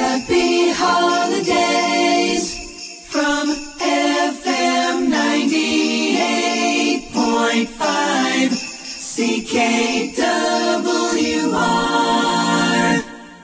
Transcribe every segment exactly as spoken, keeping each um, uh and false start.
Happy holidays from F M ninety-eight point five C K W R.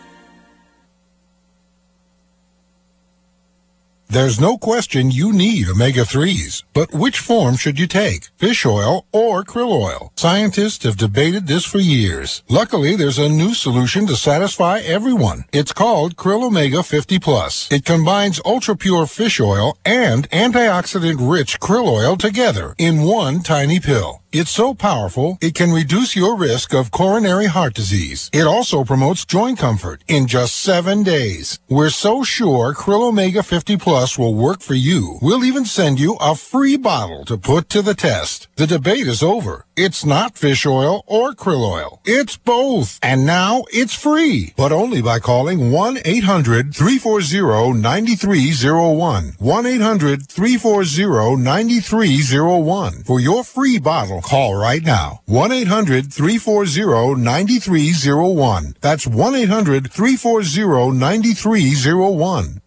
There's no question you need omega threes, but which form should you take? Fish oil or krill oil? Scientists have debated this for years. Luckily, there's a new solution to satisfy everyone. It's called Krill Omega fifty plus. It combines ultra-pure fish oil and antioxidant-rich krill oil together in one tiny pill. It's so powerful, it can reduce your risk of coronary heart disease. It also promotes joint comfort in just seven days. We're so sure Krill Omega fifty plus will work for you, we'll even send you a free bottle to put to the test. The debate is over. It's not fish oil or krill oil. It's both. And now it's free. But only by calling one eight hundred three four zero nine three zero one. one eight hundred three four zero nine three zero one. For your free bottle, call right now. one eight hundred three four zero nine three zero one. That's one eight hundred three four zero nine three zero one.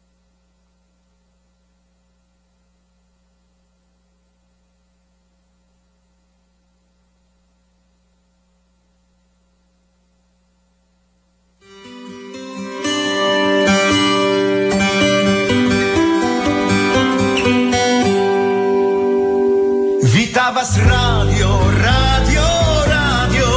Wita was radio, radio, radio.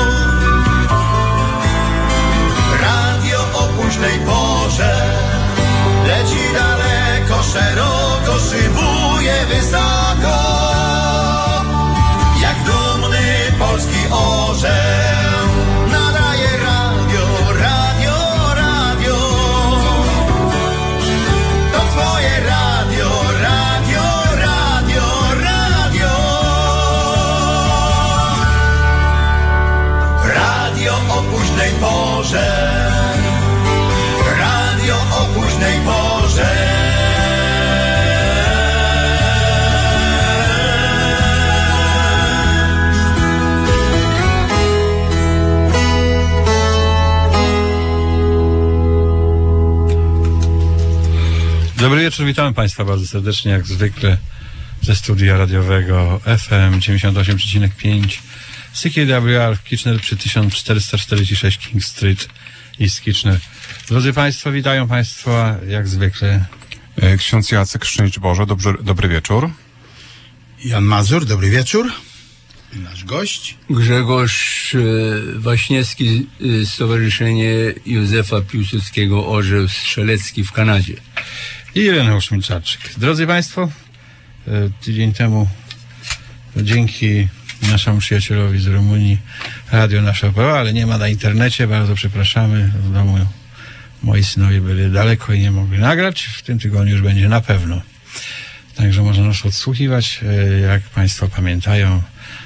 Radio o późnej porze leci daleko, szeroko, szybuje wysoko. Jak dumny polski orzeł nadaje radio, radio, radio. To twoje radio, radio, radio, radio. Radio o późnej porze, radio o późnej porze. Dobry wieczór, witamy Państwa bardzo serdecznie, jak zwykle ze studia radiowego F M dziewięćdziesiąt osiem przecinek pięć C K W R w Kitchener przy tysiąc czterysta czterdzieści sześć King Street East Kitchener. Drodzy Państwo, witają Państwa jak zwykle ksiądz Jacek, szczęść Boże, dobry, dobry wieczór. Jan Mazur, dobry wieczór. Nasz gość. Grzegorz e, Waśniewski, e, Stowarzyszenie Józefa Piłsudskiego Orzeł Strzelecki w Kanadzie. I Ireneusz Milczarczyk. Drodzy Państwo, e, tydzień temu dzięki naszemu przyjacielowi z Rumunii radio nasze operowało, ale nie ma na internecie, bardzo przepraszamy. W domu moi synowie byli daleko i nie mogli nagrać. W tym tygodniu już będzie na pewno. Także można nas odsłuchiwać, e, jak Państwo pamiętają,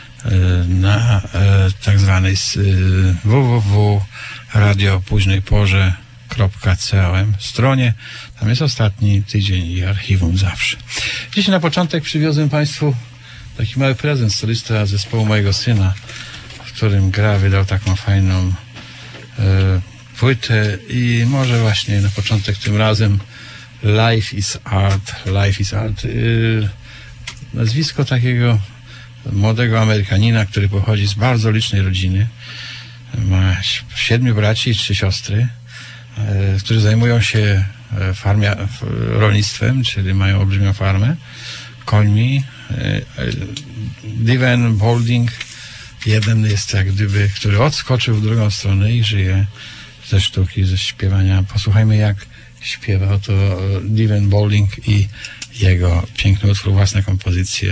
na e, tak zwanej w w w kropka radio o późnej porze kropka com stronie. Tam jest ostatni tydzień i archiwum zawsze. Dziś na początek przywiozłem Państwu taki mały prezent, solista zespołu mojego syna, w którym gra, wydał taką fajną e, płytę i może właśnie na początek tym razem Life is Art. Life is Art. E, nazwisko takiego młodego Amerykanina, który pochodzi z bardzo licznej rodziny. Ma siedmiu braci i trzy siostry, e, którzy zajmują się farmia, rolnictwem, czyli mają olbrzymią farmę, końmi. E, Diven Boulding, jeden jest jak gdyby, który odskoczył w drugą stronę i żyje ze sztuki, ze śpiewania. Posłuchajmy, jak śpiewa oto Diven Boulding i jego piękny utwór, własne kompozycje.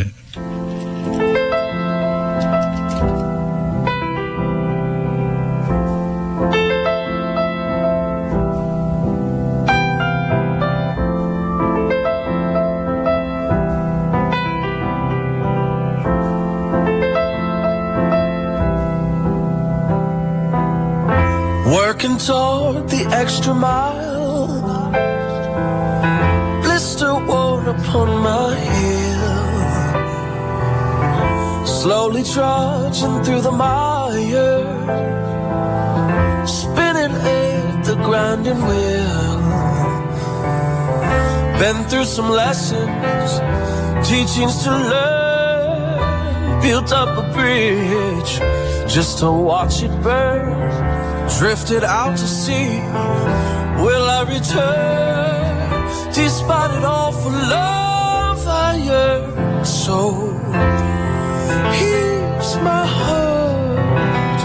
Working toward the extra mile, blister worn upon my heel, slowly trudging through the mire, spinning at the grinding wheel. Been through some lessons, teachings to learn. Built up a bridge just to watch it burn. Drifted out to sea, will I return? Despite it all, for love I yearn. So here's my heart.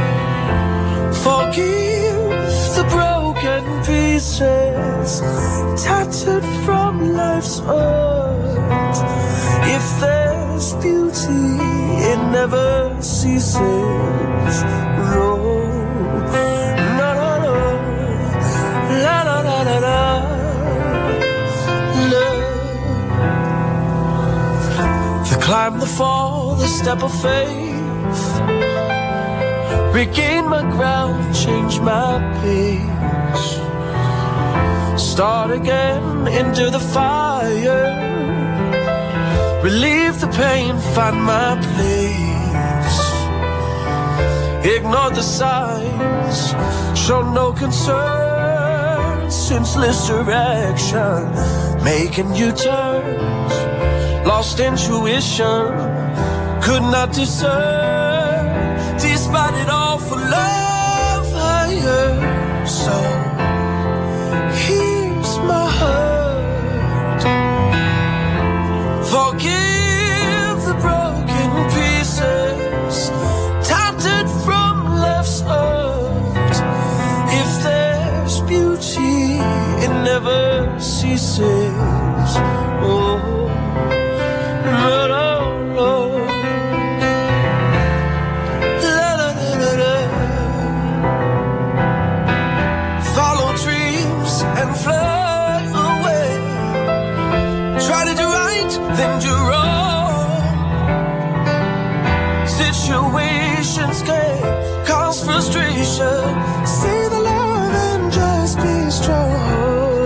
Forgive the broken pieces, tattered from life's earth. If there's beauty, it never ceases. No, no, no, no, la, la, la, la, la. The climb, the fall, the step of faith. Regain my ground, change my pace. Start again into the fire. Relieve the pain, find my place. Ignore the signs, show no concern. Senseless direction, making U-turns. Lost intuition, could not discern. Despite it all, for love I yearn. So here's my heart. Forgive the broken pieces, tattered from life's earth. If there's beauty, it never ceases. Oh, no, no, no. La, la, la, la, la. Follow dreams and fly away. Try to do right, then do wrong. Situations can cause frustration. See the love and just be strong.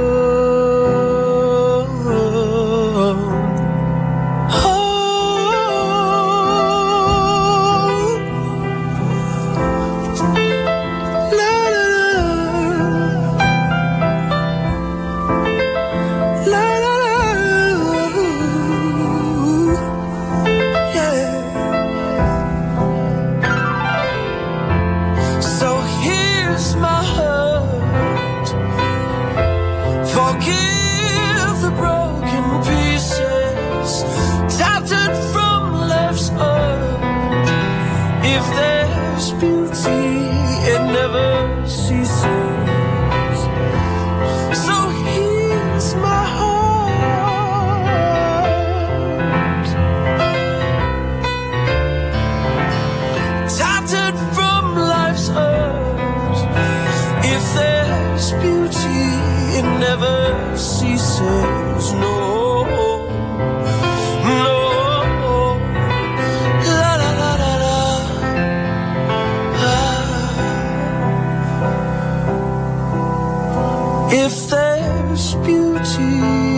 If there's beauty,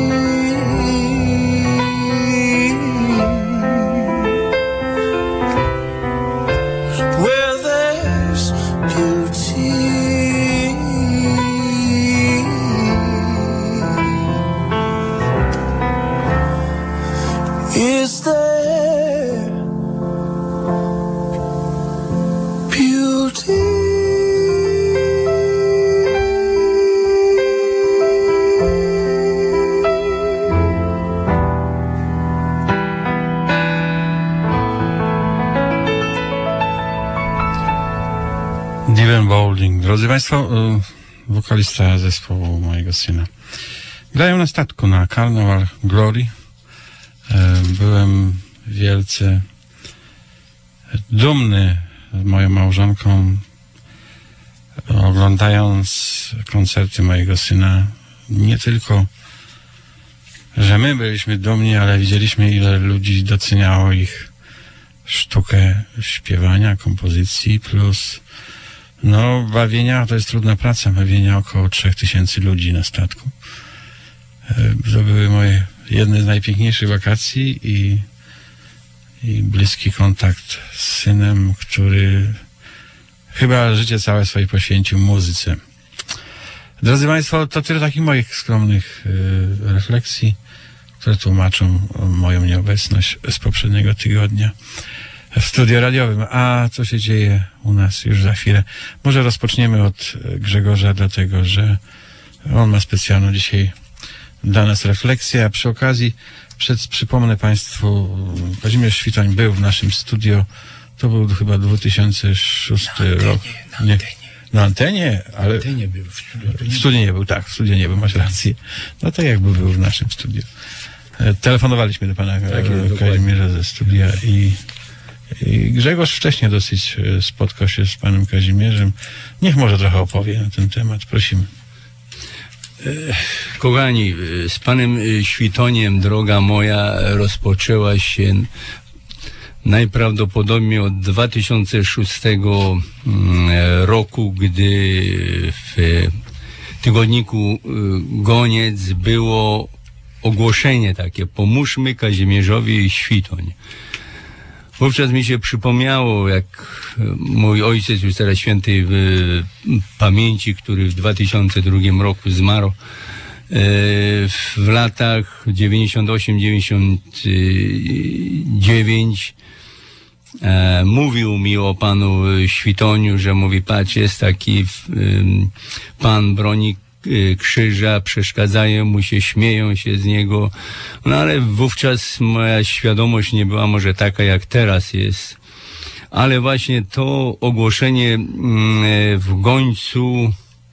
where there's beauty, is there beauty? Dylan Bowling. Drodzy Państwo, wokalista zespołu mojego syna. Grają na statku na Carnival Glory. Byłem wielce dumny z moją małżonką, oglądając koncerty mojego syna. Nie tylko, że my byliśmy dumni, ale widzieliśmy, ile ludzi doceniało ich sztukę śpiewania, kompozycji, plus no, bawienia, to jest trudna praca, bawienia około trzech tysięcy ludzi na statku. To były moje jedne z najpiękniejszych wakacji i, i bliski kontakt z synem, który chyba życie całe swoje poświęcił muzyce. Drodzy Państwo, to tyle takich moich skromnych y, refleksji, które tłumaczą moją nieobecność z poprzedniego tygodnia w studiu radiowym. A co się dzieje u nas już za chwilę? Może rozpoczniemy od Grzegorza, dlatego że on ma specjalną dzisiaj dla nas refleksję, a przy okazji przed, przypomnę Państwu, Kazimierz Świtoń był w naszym studio, to był chyba dwa tysiące szósty rok. Na nie, antenie. Na antenie, ale... To nie był w studiu. W studiu nie był, tak, w studiu nie był, masz rację. No to jakby był w naszym studiu. E, Telefonowaliśmy do pana Tak, e, Kazimierza ze studia i, i Grzegorz wcześniej dosyć e, spotkał się z panem Kazimierzem. Niech może trochę opowie na ten temat, prosimy. Kochani, z panem Świtoniem droga moja rozpoczęła się najprawdopodobniej od dwa tysiące szóstego roku, gdy w tygodniku Goniec było ogłoszenie takie: pomóżmy Kazimierzowi Świtoń. Wówczas mi się przypomniało, jak mój ojciec, już teraz świętej w pamięci, który w dwa tysiące drugim roku zmarł, w latach dziewięćdziesiąt osiem dziewięćdziesiąt dziewięć mówił mi o panu Świtoniu, że mówi: patrz, jest taki pan, broni krzyża, przeszkadzają mu się, śmieją się z niego. No ale wówczas moja świadomość nie była może taka, jak teraz jest. Ale właśnie to ogłoszenie w Gońcu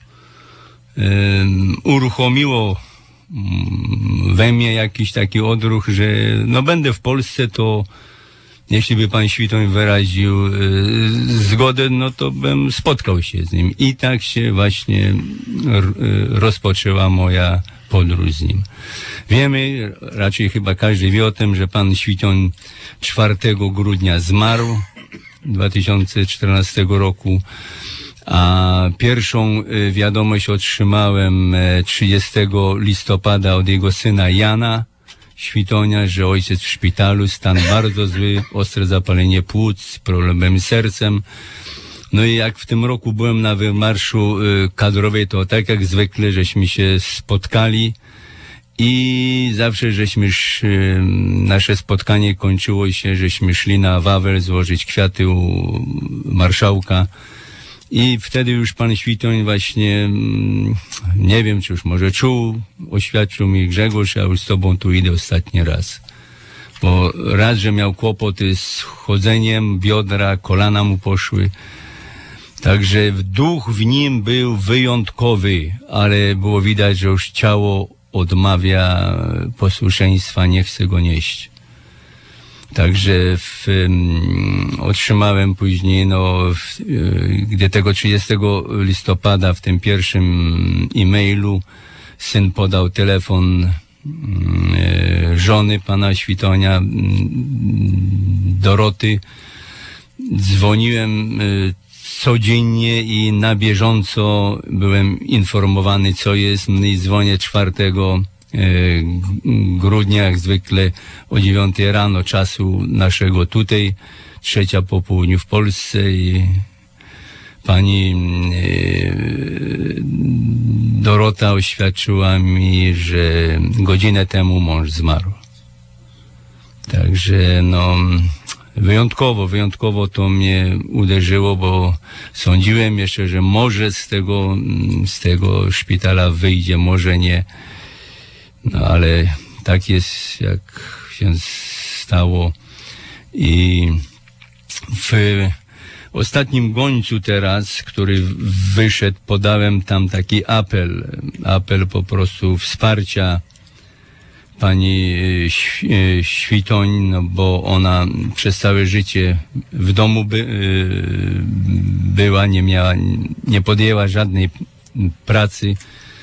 uruchomiło we mnie jakiś taki odruch, że no będę w Polsce, to jeśli by pan Świtoń wyraził y, zgodę, no to bym spotkał się z nim. I tak się właśnie r, y, rozpoczęła moja podróż z nim. Wiemy, raczej chyba każdy wie o tym, że pan Świtoń czwartego grudnia zmarł dwa tysiące czternastego roku, a pierwszą y, wiadomość otrzymałem y, trzydziestego listopada od jego syna Jana Świtonia, że ojciec w szpitalu, stan bardzo zły, ostre zapalenie płuc, problemem z sercem. No i jak w tym roku byłem na wymarszu y, kadrowej, to tak jak zwykle żeśmy się spotkali i zawsze żeśmy sz, y, nasze spotkanie kończyło się, żeśmy szli na Wawel złożyć kwiaty u marszałka. I wtedy już pan Świtoń właśnie, nie wiem, czy już może czuł, oświadczył mi: Grzegorz, ja już z tobą tu idę ostatni raz. Bo raz, że miał kłopoty z chodzeniem, biodra, kolana mu poszły. Także duch w nim był wyjątkowy, ale było widać, że już ciało odmawia posłuszeństwa, nie chce go nieść. Także w, um, otrzymałem później, no, w, y, gdy tego trzydziestego listopada w tym pierwszym e-mailu syn podał telefon y, żony pana Świtonia, y, Doroty. Dzwoniłem y, codziennie i na bieżąco byłem informowany, co jest. No i dzwonię czwartego grudnia, jak zwykle o dziewiątej rano czasu naszego tutaj, trzecia po południu w Polsce, i pani Dorota oświadczyła mi, że godzinę temu mąż zmarł. Także no wyjątkowo, wyjątkowo to mnie uderzyło, bo sądziłem jeszcze, że może z tego, z tego szpitala wyjdzie, może nie. No ale tak jest, jak się stało. I w ostatnim Gońcu teraz, który wyszedł, podałem tam taki apel, apel po prostu wsparcia pani Świtoń, no bo ona przez całe życie w domu by, była, nie miała, nie podjęła żadnej pracy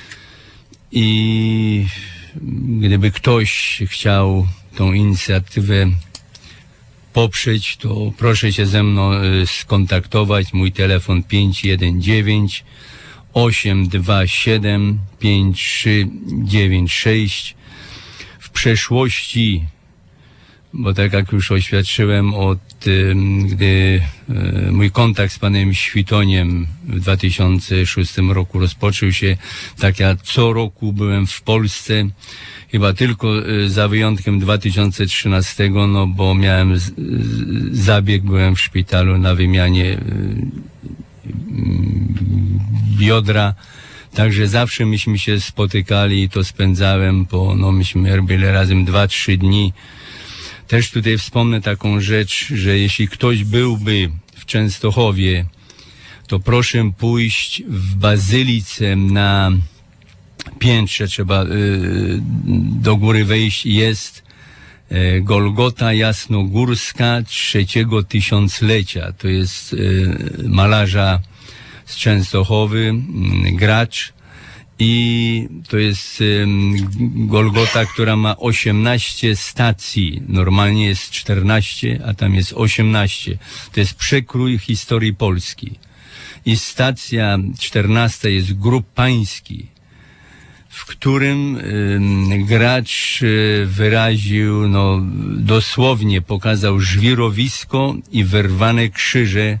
i gdyby ktoś chciał tą inicjatywę poprzeć, to proszę się ze mną skontaktować. Mój telefon pięć jeden dziewięć osiem dwa siedem pięć trzy dziewięć sześć. W przeszłości bo tak jak już oświadczyłem, od gdy mój kontakt z panem Świtoniem w dwa tysiące szóstym roku rozpoczął się, tak ja co roku byłem w Polsce, chyba tylko za wyjątkiem dwa tysiące trzynastego, no bo miałem z, zabieg, byłem w szpitalu na wymianie biodra. Także zawsze myśmy się spotykali i to spędzałem, bo no myśmy byli razem dwa, trzy dni. Też tutaj wspomnę taką rzecz, że jeśli ktoś byłby w Częstochowie, to proszę pójść w bazylice na piętrze, trzeba y, do góry wejść, jest y, Golgota Jasnogórska trzeciego tysiąclecia. To jest y, malarza z Częstochowy, y, gracz. I to jest y, Golgota, która ma osiemnaście stacji. Normalnie jest czternaście, a tam jest osiemnaście. To jest przekrój historii Polski. I stacja czternasta jest Grób Pański, w którym y, gracz y, wyraził, no dosłownie pokazał żwirowisko i wyrwane krzyże,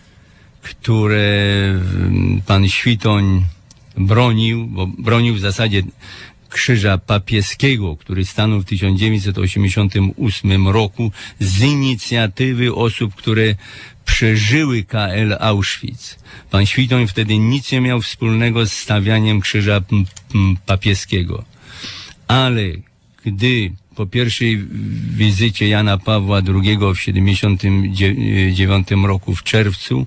które y, pan Świtoń bronił, bo bronił w zasadzie krzyża papieskiego, który stanął w tysiąc dziewięćset osiemdziesiątym ósmym roku z inicjatywy osób, które przeżyły K L Auschwitz. Pan Świtoń wtedy nic nie miał wspólnego z stawianiem krzyża p- p- papieskiego. Ale gdy po pierwszej wizycie Jana Pawła drugiego w siedemdziesiątym dziewiątym roku w czerwcu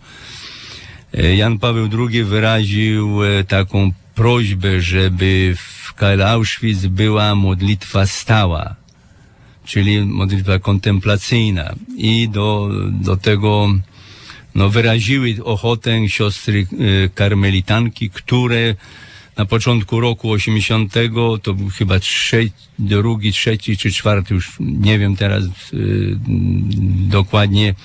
Jan Paweł drugi wyraził taką prośbę, żeby w K L Auschwitz była modlitwa stała, czyli modlitwa kontemplacyjna. I do, do tego no, wyraziły ochotę siostry karmelitanki, które na początku roku osiemdziesiątego, to był chyba trzeci, drugi, trzeci czy czwarty, już nie wiem teraz yy, dokładnie,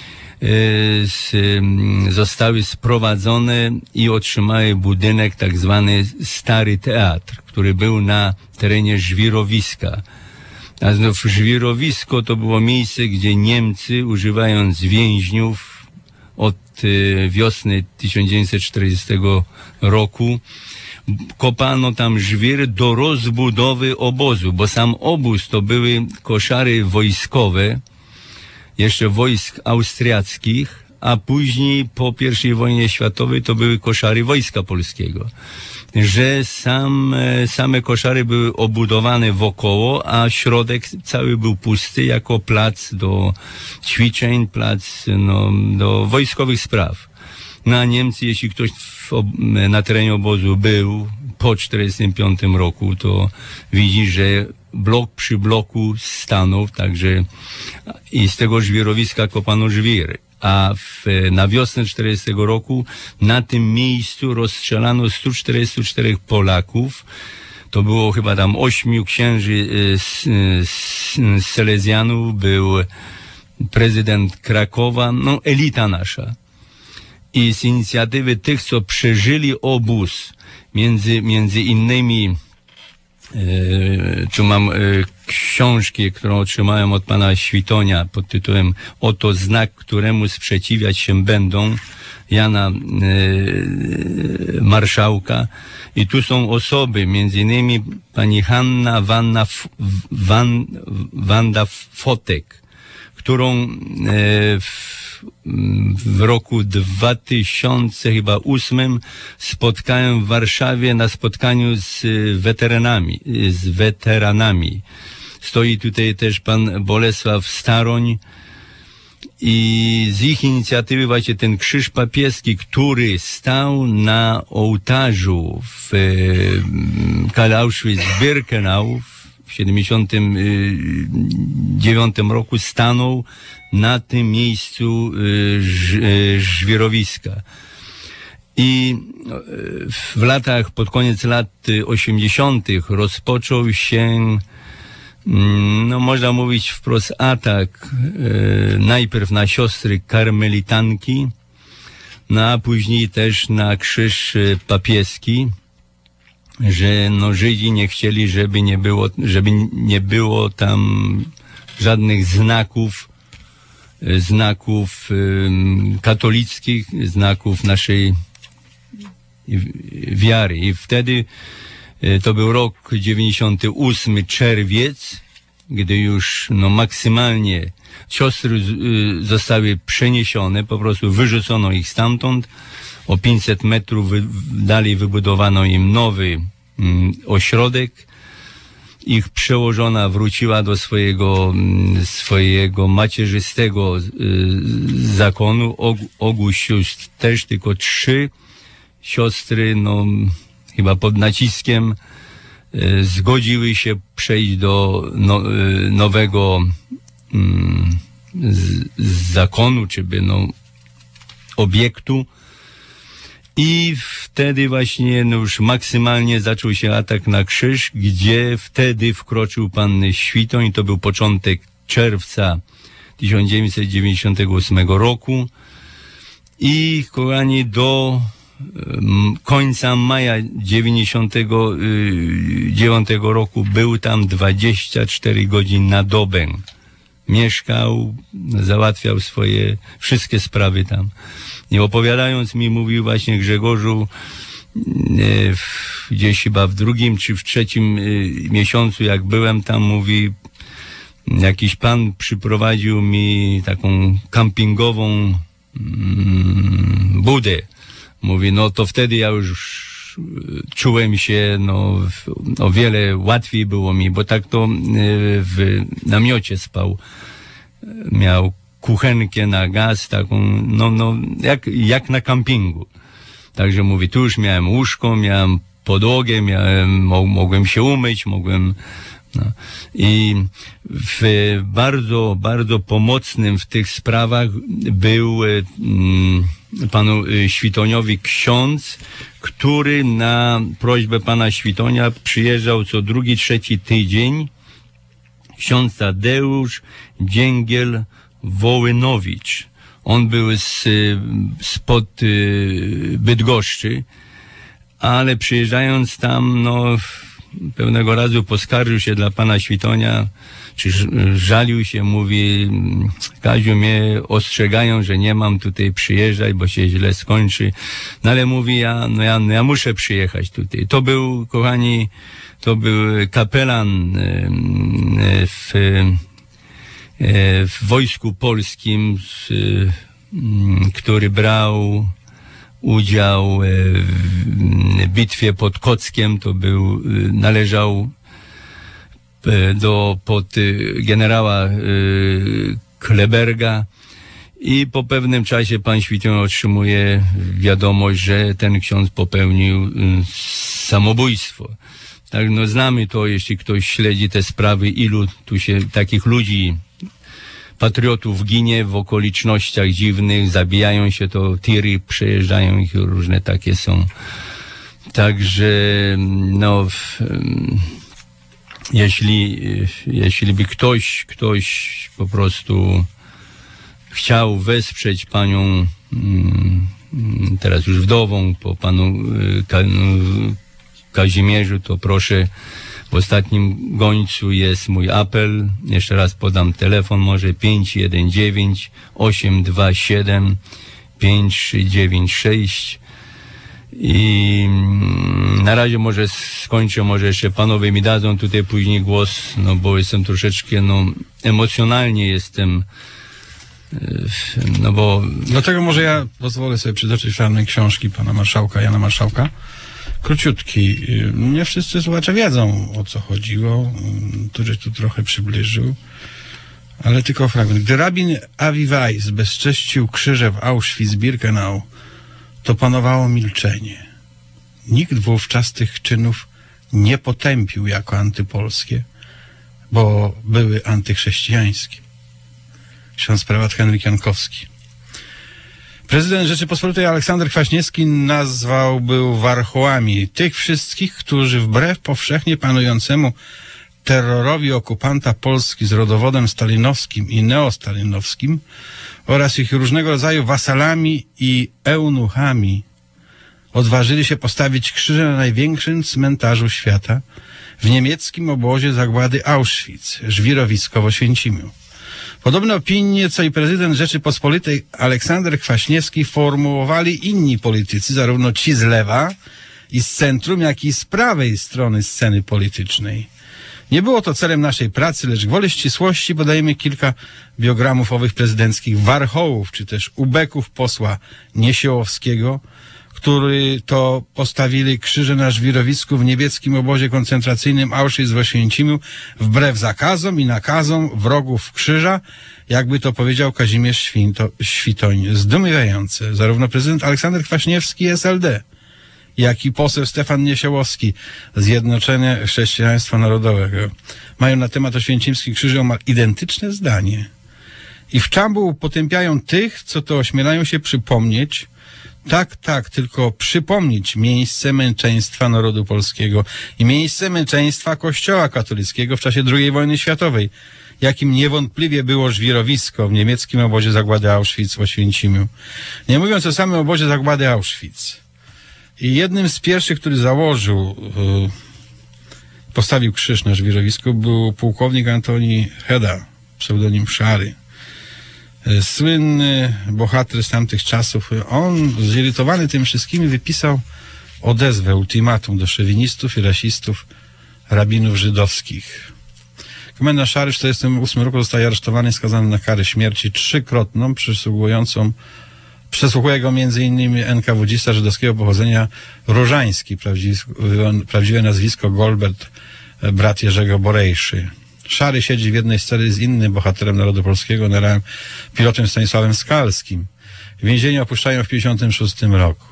Z, zostały sprowadzone i otrzymały budynek, tak zwany Stary Teatr, który był na terenie żwirowiska. A znów żwirowisko to było miejsce, gdzie Niemcy, używając więźniów od wiosny tysiąc dziewięćset czterdziestego roku, kopano tam żwir do rozbudowy obozu, bo sam obóz to były koszary wojskowe, jeszcze wojsk austriackich, a później po pierwszej wojnie światowej to były koszary Wojska Polskiego. Że sam, same koszary były obudowane wokoło, a środek cały był pusty jako plac do ćwiczeń, plac no, do wojskowych spraw. No a Niemcy, jeśli ktoś w, na terenie obozu był po czterdziestym piątym roku, to widzi, że blok przy bloku stanął, także i z tego żwirowiska kopano żwiry. A w, na wiosnę czterdziestego roku na tym miejscu rozstrzelano stu czterdziestu czterech Polaków. To było chyba tam ośmiu księży z, z, z Selezjanów, był prezydent Krakowa, no elita nasza. I z inicjatywy tych, co przeżyli obóz, między, między innymi Yy, tu mam yy, książkę, którą otrzymałem od pana Świtonia pod tytułem Oto znak, któremu sprzeciwiać się będą, Jana yy, Marszałka. I tu są osoby, między innymi pani Hanna Wanna F, Van, Wanda Fotek, którą yy, w, w roku dwa tysiące ósmym spotkałem w Warszawie na spotkaniu z weteranami, z weteranami. Stoi tutaj też pan Bolesław Staroń i z ich inicjatywy właśnie ten krzyż papieski, który stał na ołtarzu w K L Auschwitz-Birkenau w siedemdziesiątym dziewiątym roku, stanął na tym miejscu żwirowiska. I w latach, pod koniec lat osiemdziesiątych rozpoczął się, no można mówić wprost, atak najpierw na siostry karmelitanki, no a później też na krzyż papieski, że no Żydzi nie chcieli, żeby nie było, żeby nie było tam żadnych znaków, znaków katolickich, znaków naszej wiary. I wtedy to był rok dziewięćdziesiąty ósmy, czerwiec, gdy już no, maksymalnie siostry zostały przeniesione, po prostu wyrzucono ich stamtąd. O pięćset metrów wy, dalej wybudowano im nowy mm, ośrodek. Ich przełożona wróciła do swojego, swojego macierzystego y, zakonu. Og, ogół sióstr też, tylko trzy siostry, no chyba pod naciskiem, y, zgodziły się przejść do no, y, nowego y, z, z zakonu, czy by no, obiektu. I wtedy właśnie no już maksymalnie zaczął się atak na krzyż, gdzie wtedy wkroczył pan Świtoń. To był początek czerwca tysiąc dziewięćset dziewięćdziesiątego ósmego roku. I kochani, do um, końca maja dziewięćdziesiątego dziewiątego roku był tam dwadzieścia cztery godziny na dobę. Mieszkał, załatwiał swoje wszystkie sprawy tam. I opowiadając mi, mówił właśnie Grzegorzu, e, w, gdzieś chyba w drugim czy w trzecim e, miesiącu, jak byłem tam, mówi, jakiś pan przyprowadził mi taką kampingową mm, budę. Mówi, no to wtedy ja już czułem się, no o wiele łatwiej było mi, bo tak to e, w namiocie spał. Miał kuchenkę na gaz, taką, no, no, jak, jak na kampingu. Także mówi, tu już miałem łóżko, miałem podłogę, miałem, mogłem się umyć, mogłem, no. I w bardzo, bardzo pomocnym w tych sprawach był mm, panu Świtoniowi ksiądz, który na prośbę pana Świtonia przyjeżdżał co drugi, trzeci tydzień. Ksiądz Tadeusz Dzięgiel Wołynowicz. On był z, spod y, Bydgoszczy, ale przyjeżdżając tam, no, pewnego razu poskarżył się dla pana Świtonia, czy żalił się, mówi, Kaziu, mnie ostrzegają, że nie mam tutaj przyjeżdżać, bo się źle skończy. No ale mówi, ja, no ja, no ja muszę przyjechać tutaj. To był, kochani, to był kapelan y, y, w w Wojsku Polskim, który brał udział w bitwie pod Kockiem. To był, należał do, pod generała Kleberga i po pewnym czasie pan Świtoń otrzymuje wiadomość, że ten ksiądz popełnił samobójstwo. Tak, no znamy to, jeśli ktoś śledzi te sprawy, ilu tu się takich ludzi, patriotów ginie w okolicznościach dziwnych, zabijają się, to tiry przejeżdżają, ich różne takie są. Także, no, w, jeśli, jeśli by ktoś, ktoś po prostu chciał wesprzeć panią, teraz już wdową, po panu Kazimierzu, to proszę, w ostatnim gońcu jest mój apel. Jeszcze raz podam telefon, może pięć jeden dziewięć osiem dwa siedem pięć trzy dziewięć sześć. I na razie może skończę, może jeszcze panowie mi dadzą tutaj później głos, no bo jestem troszeczkę, no, emocjonalnie jestem, no bo... Dlatego może ja pozwolę sobie przytoczyć fragment książki pana marszałka, Jana Marszałka. Króciutki. Nie wszyscy słuchacze wiedzą, o co chodziło, który tu trochę przybliżył, ale tylko fragment. Gdy rabin Avi Weiss bezcześcił krzyże w Auschwitz-Birkenau, to panowało milczenie. Nikt wówczas tych czynów nie potępił jako antypolskie, bo były antychrześcijańskie. Ksiądz prałat Henryk Jankowski. Prezydent Rzeczypospolitej Aleksander Kwaśniewski nazwał był warchołami tych wszystkich, którzy wbrew powszechnie panującemu terrorowi okupanta Polski z rodowodem stalinowskim i neostalinowskim oraz ich różnego rodzaju wasalami i eunuchami odważyli się postawić krzyże na największym cmentarzu świata, w w niemieckim obozie zagłady Auschwitz, żwirowisko w Oświęcimiu. Podobne opinie, co i prezydent Rzeczypospolitej Aleksander Kwaśniewski, formułowali inni politycy, zarówno ci z lewa i z centrum, jak i z prawej strony sceny politycznej. Nie było to celem naszej pracy, lecz gwoli ścisłości podajemy kilka biogramów owych prezydenckich warchołów, czy też ubeków posła Niesiołowskiego, który to postawili krzyże na żwirowisku w niemieckim obozie koncentracyjnym Auschwitz w Oświęcimiu wbrew zakazom i nakazom wrogów krzyża, jakby to powiedział Kazimierz Święto, Świtoń. Zdumiewające. Zarówno prezydent Aleksander Kwaśniewski, S L D, jak i poseł Stefan Niesiołowski, Zjednoczenie Chrześcijaństwa Narodowego, mają na temat oświęcimskich krzyży omal identyczne zdanie. I w czambu potępiają tych, co to ośmielają się przypomnieć, tak, tak, tylko przypomnieć miejsce męczeństwa narodu polskiego i miejsce męczeństwa Kościoła katolickiego w czasie drugiej wojny światowej, jakim niewątpliwie było żwirowisko w niemieckim obozie zagłady Auschwitz w Oświęcimiu. Nie mówiąc o samym obozie zagłady Auschwitz. I jednym z pierwszych, który założył, yy, postawił krzyż na żwirowisku, był pułkownik Antoni Heda, pseudonim Szary. Słynny bohater z tamtych czasów. On, zirytowany tym wszystkimi, wypisał odezwę, ultimatum do szowinistów i rasistów, rabinów żydowskich. Komendant Szary w tysiąc dziewięćset czterdziestym ósmym roku zostaje aresztowany i skazany na karę śmierci trzykrotną, przysługującą, przesłuchuje go między innymi en ka wu dzista żydowskiego pochodzenia Różański, prawdziwe, prawdziwe nazwisko Golbert, brat Jerzego Borejszy. Szary siedzi w jednej z celi z innym bohaterem narodu polskiego, generałem pilotem Stanisławem Skalskim. Więzienie opuszczają w tysiąc dziewięćset pięćdziesiątym szóstym roku.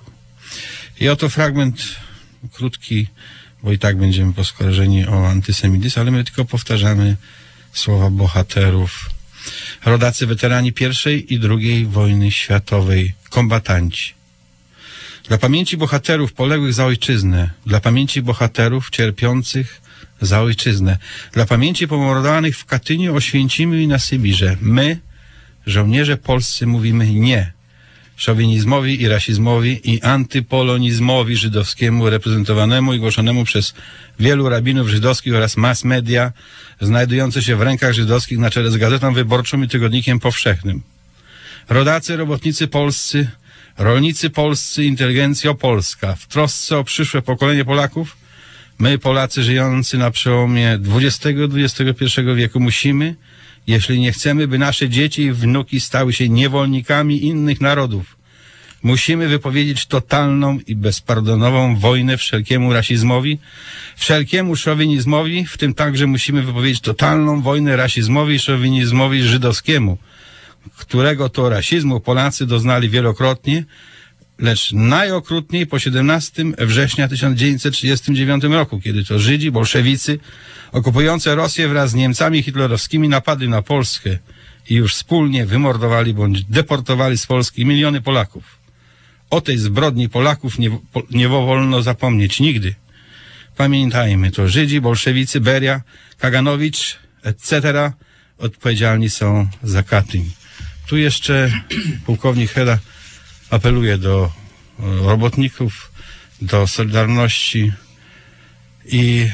I oto fragment krótki, bo i tak będziemy poskarżeni o antysemityzm, ale my tylko powtarzamy słowa bohaterów. Rodacy, weterani pierwszej i drugiej wojny światowej, kombatanci. Dla pamięci bohaterów poległych za ojczyznę, dla pamięci bohaterów cierpiących za ojczyznę, dla pamięci pomordowanych w Katyniu, Oświęcimiu i na Sybirze. My, żołnierze polscy, mówimy nie szowinizmowi i rasizmowi i antypolonizmowi żydowskiemu reprezentowanemu i głoszonemu przez wielu rabinów żydowskich oraz mass media znajdujące się w rękach żydowskich na czele z Gazetą Wyborczą i Tygodnikiem Powszechnym. Rodacy, robotnicy polscy, rolnicy polscy, inteligencja polska, w trosce o przyszłe pokolenie Polaków, my, Polacy żyjący na przełomie dwudziestego i dwudziestego pierwszego wieku, musimy, jeśli nie chcemy, by nasze dzieci i wnuki stały się niewolnikami innych narodów, musimy wypowiedzieć totalną i bezpardonową wojnę wszelkiemu rasizmowi, wszelkiemu szowinizmowi, w tym także musimy wypowiedzieć totalną wojnę rasizmowi i szowinizmowi żydowskiemu, którego to rasizmu Polacy doznali wielokrotnie, lecz najokrutniej po siedemnastego września tysiąc dziewięćset trzydziestym dziewiątym roku, kiedy to Żydzi, bolszewicy, okupujący Rosję wraz z Niemcami hitlerowskimi napadli na Polskę i już wspólnie wymordowali bądź deportowali z Polski miliony Polaków. O tej zbrodni Polaków nie, nie wolno zapomnieć nigdy. Pamiętajmy, to Żydzi, bolszewicy, Beria, Kaganowicz, et cetera odpowiedzialni są za Katyń. Tu jeszcze pułkownik Heda apeluje do robotników, do Solidarności i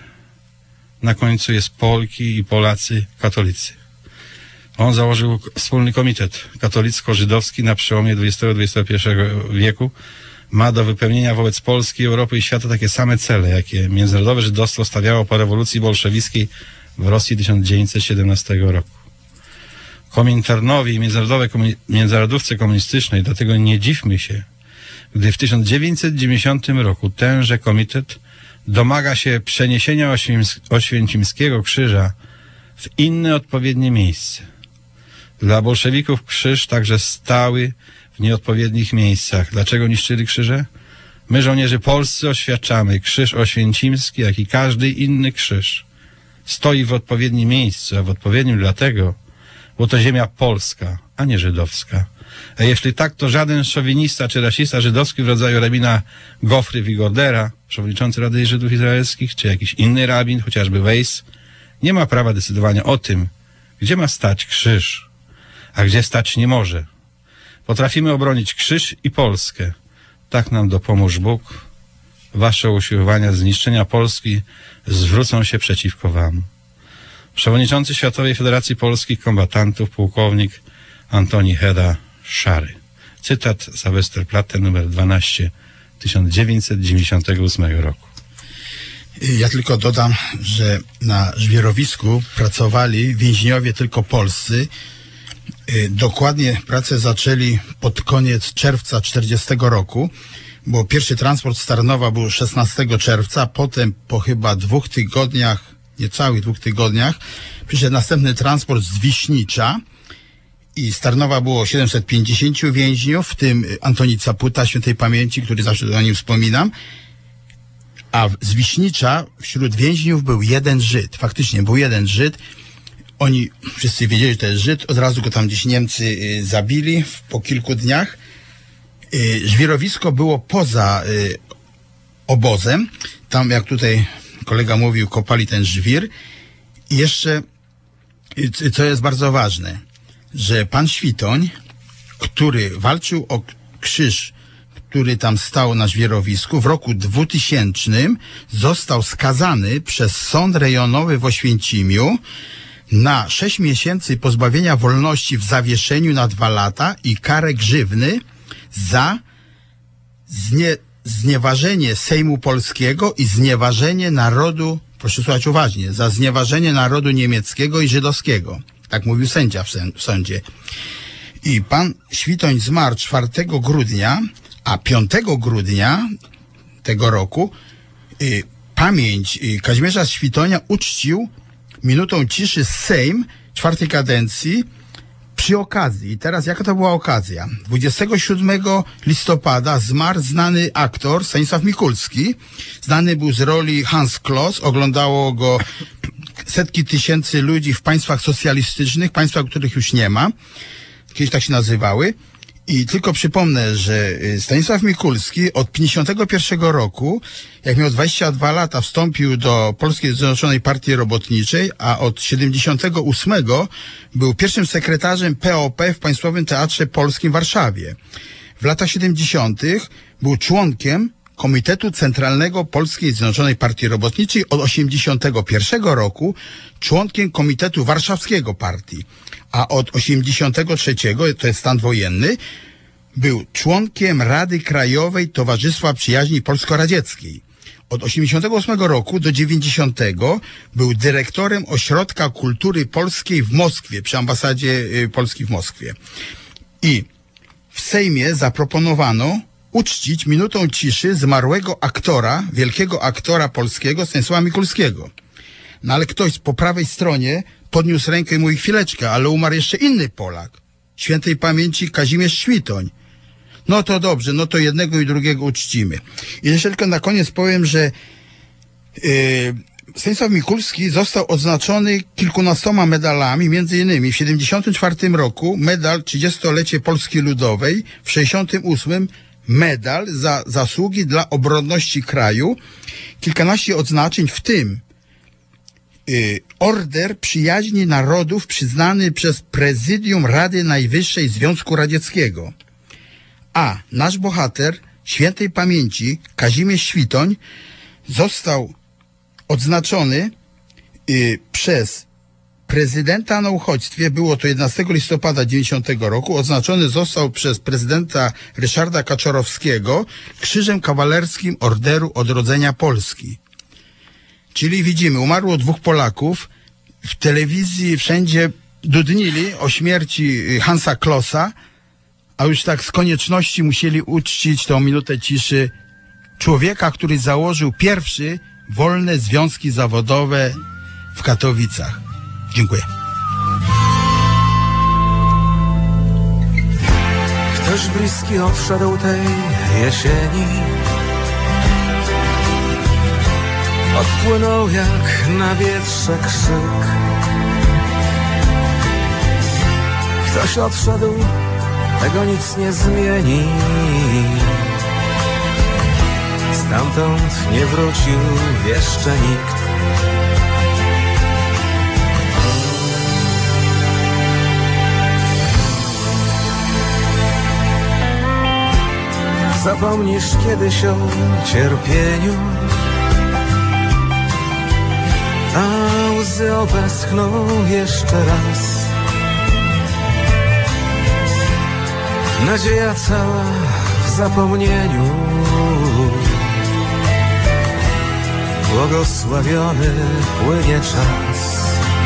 na końcu jest Polki i Polacy katolicy. On założył wspólny komitet katolicko-żydowski na przełomie dwudziestego i dwudziestego pierwszego wieku. Ma do wypełnienia wobec Polski, Europy i świata takie same cele, jakie międzynarodowe żydostwo stawiało po rewolucji bolszewickiej w Rosji tysiąc dziewięćset siedemnastego roku. Kominternowi i międzynarodowe komun- międzynarodówce komunistycznej, dlatego nie dziwmy się, gdy w tysiąc dziewięćset dziewięćdziesiątym roku tenże komitet domaga się przeniesienia Oświęc- Oświęcimskiego krzyża w inne odpowiednie miejsce. Dla bolszewików krzyż także stały w nieodpowiednich miejscach. Dlaczego niszczyli krzyże? My, żołnierze polscy, oświadczamy, krzyż oświęcimski, jak i każdy inny krzyż, stoi w odpowiednim miejscu, a w odpowiednim dlatego, bo to ziemia polska, a nie żydowska. A jeśli tak, to żaden szowinista czy rasista żydowski w rodzaju rabina Gofry Wigordera, przewodniczący Rady Żydów Izraelskich, czy jakiś inny rabin, chociażby Weiss, nie ma prawa decydowania o tym, gdzie ma stać krzyż, a gdzie stać nie może. Potrafimy obronić krzyż i Polskę. Tak nam dopomóż Bóg. wasze usiłowania zniszczenia Polski zwrócą się przeciwko wam. Przewodniczący Światowej Federacji Polskich Kombatantów, pułkownik Antoni Heda-Szary. Cytat z Westerplatte numer dwanaście tysiąc dziewięćset dziewięćdziesiątego ósmego roku. Ja tylko dodam, że na żwierowisku pracowali więźniowie tylko polscy. Dokładnie pracę zaczęli pod koniec czerwca czterdziestego roku, bo pierwszy transport z Tarnowa był szesnastego czerwca, potem po chyba dwóch tygodniach, niecałych dwóch tygodniach, przyszedł następny transport z Wiśnicza i z Tarnowa było siedemset pięćdziesięciu więźniów, w tym Antoni Caputa, świętej pamięci, który zawsze o nim wspominam, a z Wiśnicza wśród więźniów był jeden Żyd. Faktycznie był jeden Żyd. Oni wszyscy wiedzieli, że to jest Żyd. Od razu go tam gdzieś Niemcy y, zabili w, po kilku dniach. Y, żwirowisko było poza y, obozem. Tam, jak tutaj kolega mówił, kopali ten żwir. I jeszcze, y, co jest bardzo ważne, że pan Świtoń, który walczył o krzyż, który tam stał na żwierowisku, w roku dwutysięcznym został skazany przez sąd rejonowy w Oświęcimiu na sześć miesięcy pozbawienia wolności w zawieszeniu na dwa lata i karę grzywny za znie, znieważenie Sejmu Polskiego i znieważenie narodu, proszę słuchać uważnie, za znieważenie narodu niemieckiego i żydowskiego. Tak mówił sędzia w, w sądzie. I pan Świtoń zmarł czwartego grudnia, a piątego grudnia tego roku y, pamięć y, Kazimierza Świtonia uczcił minutą ciszy Sejm czwartej kadencji przy okazji. I teraz jaka to była okazja? dwudziestego siódmego listopada zmarł znany aktor Stanisław Mikulski. Znany był z roli Hans Kloss. Oglądało go setki tysięcy ludzi w państwach socjalistycznych, państwach, których już nie ma. Kiedyś tak się nazywały. I tylko przypomnę, że Stanisław Mikulski od pięćdziesiątego pierwszego roku, jak miał dwadzieścia dwa lata, wstąpił do Polskiej Zjednoczonej Partii Robotniczej, a od siedemdziesiątego ósmego był pierwszym sekretarzem P O P w Państwowym Teatrze Polskim w Warszawie. W latach siedemdziesiątych był członkiem Komitetu Centralnego Polskiej Zjednoczonej Partii Robotniczej, od osiemdziesiątego pierwszego roku członkiem Komitetu Warszawskiego Partii, a od osiemdziesiątego trzeciego, to jest stan wojenny, był członkiem Rady Krajowej Towarzystwa Przyjaźni Polsko-Radzieckiej. Od osiemdziesiątego ósmego roku do dziewięćdziesiątego był dyrektorem Ośrodka Kultury Polskiej w Moskwie, przy ambasadzie Polski w Moskwie. I w Sejmie zaproponowano uczcić minutą ciszy zmarłego aktora, wielkiego aktora polskiego Stanisława Mikulskiego. No ale ktoś po prawej stronie podniósł rękę i mówi: chwileczkę, ale umarł jeszcze inny Polak, świętej pamięci Kazimierz Świtoń. No to dobrze, no to jednego i drugiego uczcimy. I jeszcze tylko na koniec powiem, że yy, Stanisław Mikulski został odznaczony kilkunastoma medalami, między innymi w siedemdziesiątym czwartym roku medal trzydziestolecie Polski Ludowej, w sześćdziesiątym ósmym medal za zasługi dla obronności kraju, kilkanaście odznaczeń, w tym y, Order Przyjaźni Narodów przyznany przez Prezydium Rady Najwyższej Związku Radzieckiego. A nasz bohater, świętej pamięci Kazimierz Świtoń, został odznaczony y, przez prezydenta na uchodźstwie, było to jedenastego listopada dziewięćdziesiątego roku, odznaczony został przez prezydenta Ryszarda Kaczorowskiego Krzyżem Kawalerskim Orderu Odrodzenia Polski. Czyli widzimy, umarło dwóch Polaków, w telewizji wszędzie dudnili o śmierci Hansa Klossa, a już tak z konieczności musieli uczcić tą minutę ciszy człowieka, który założył pierwszy wolne związki zawodowe w Katowicach. Dziękuję. Ktoś bliski odszedł tej jesieni, odpłynął jak na wietrze krzyk. Ktoś odszedł, tego nic nie zmieni. Stamtąd nie wrócił jeszcze nikt. Zapomnisz kiedyś o cierpieniu, a łzy obeschną jeszcze raz. Nadzieja cała w zapomnieniu, błogosławiony płynie czas.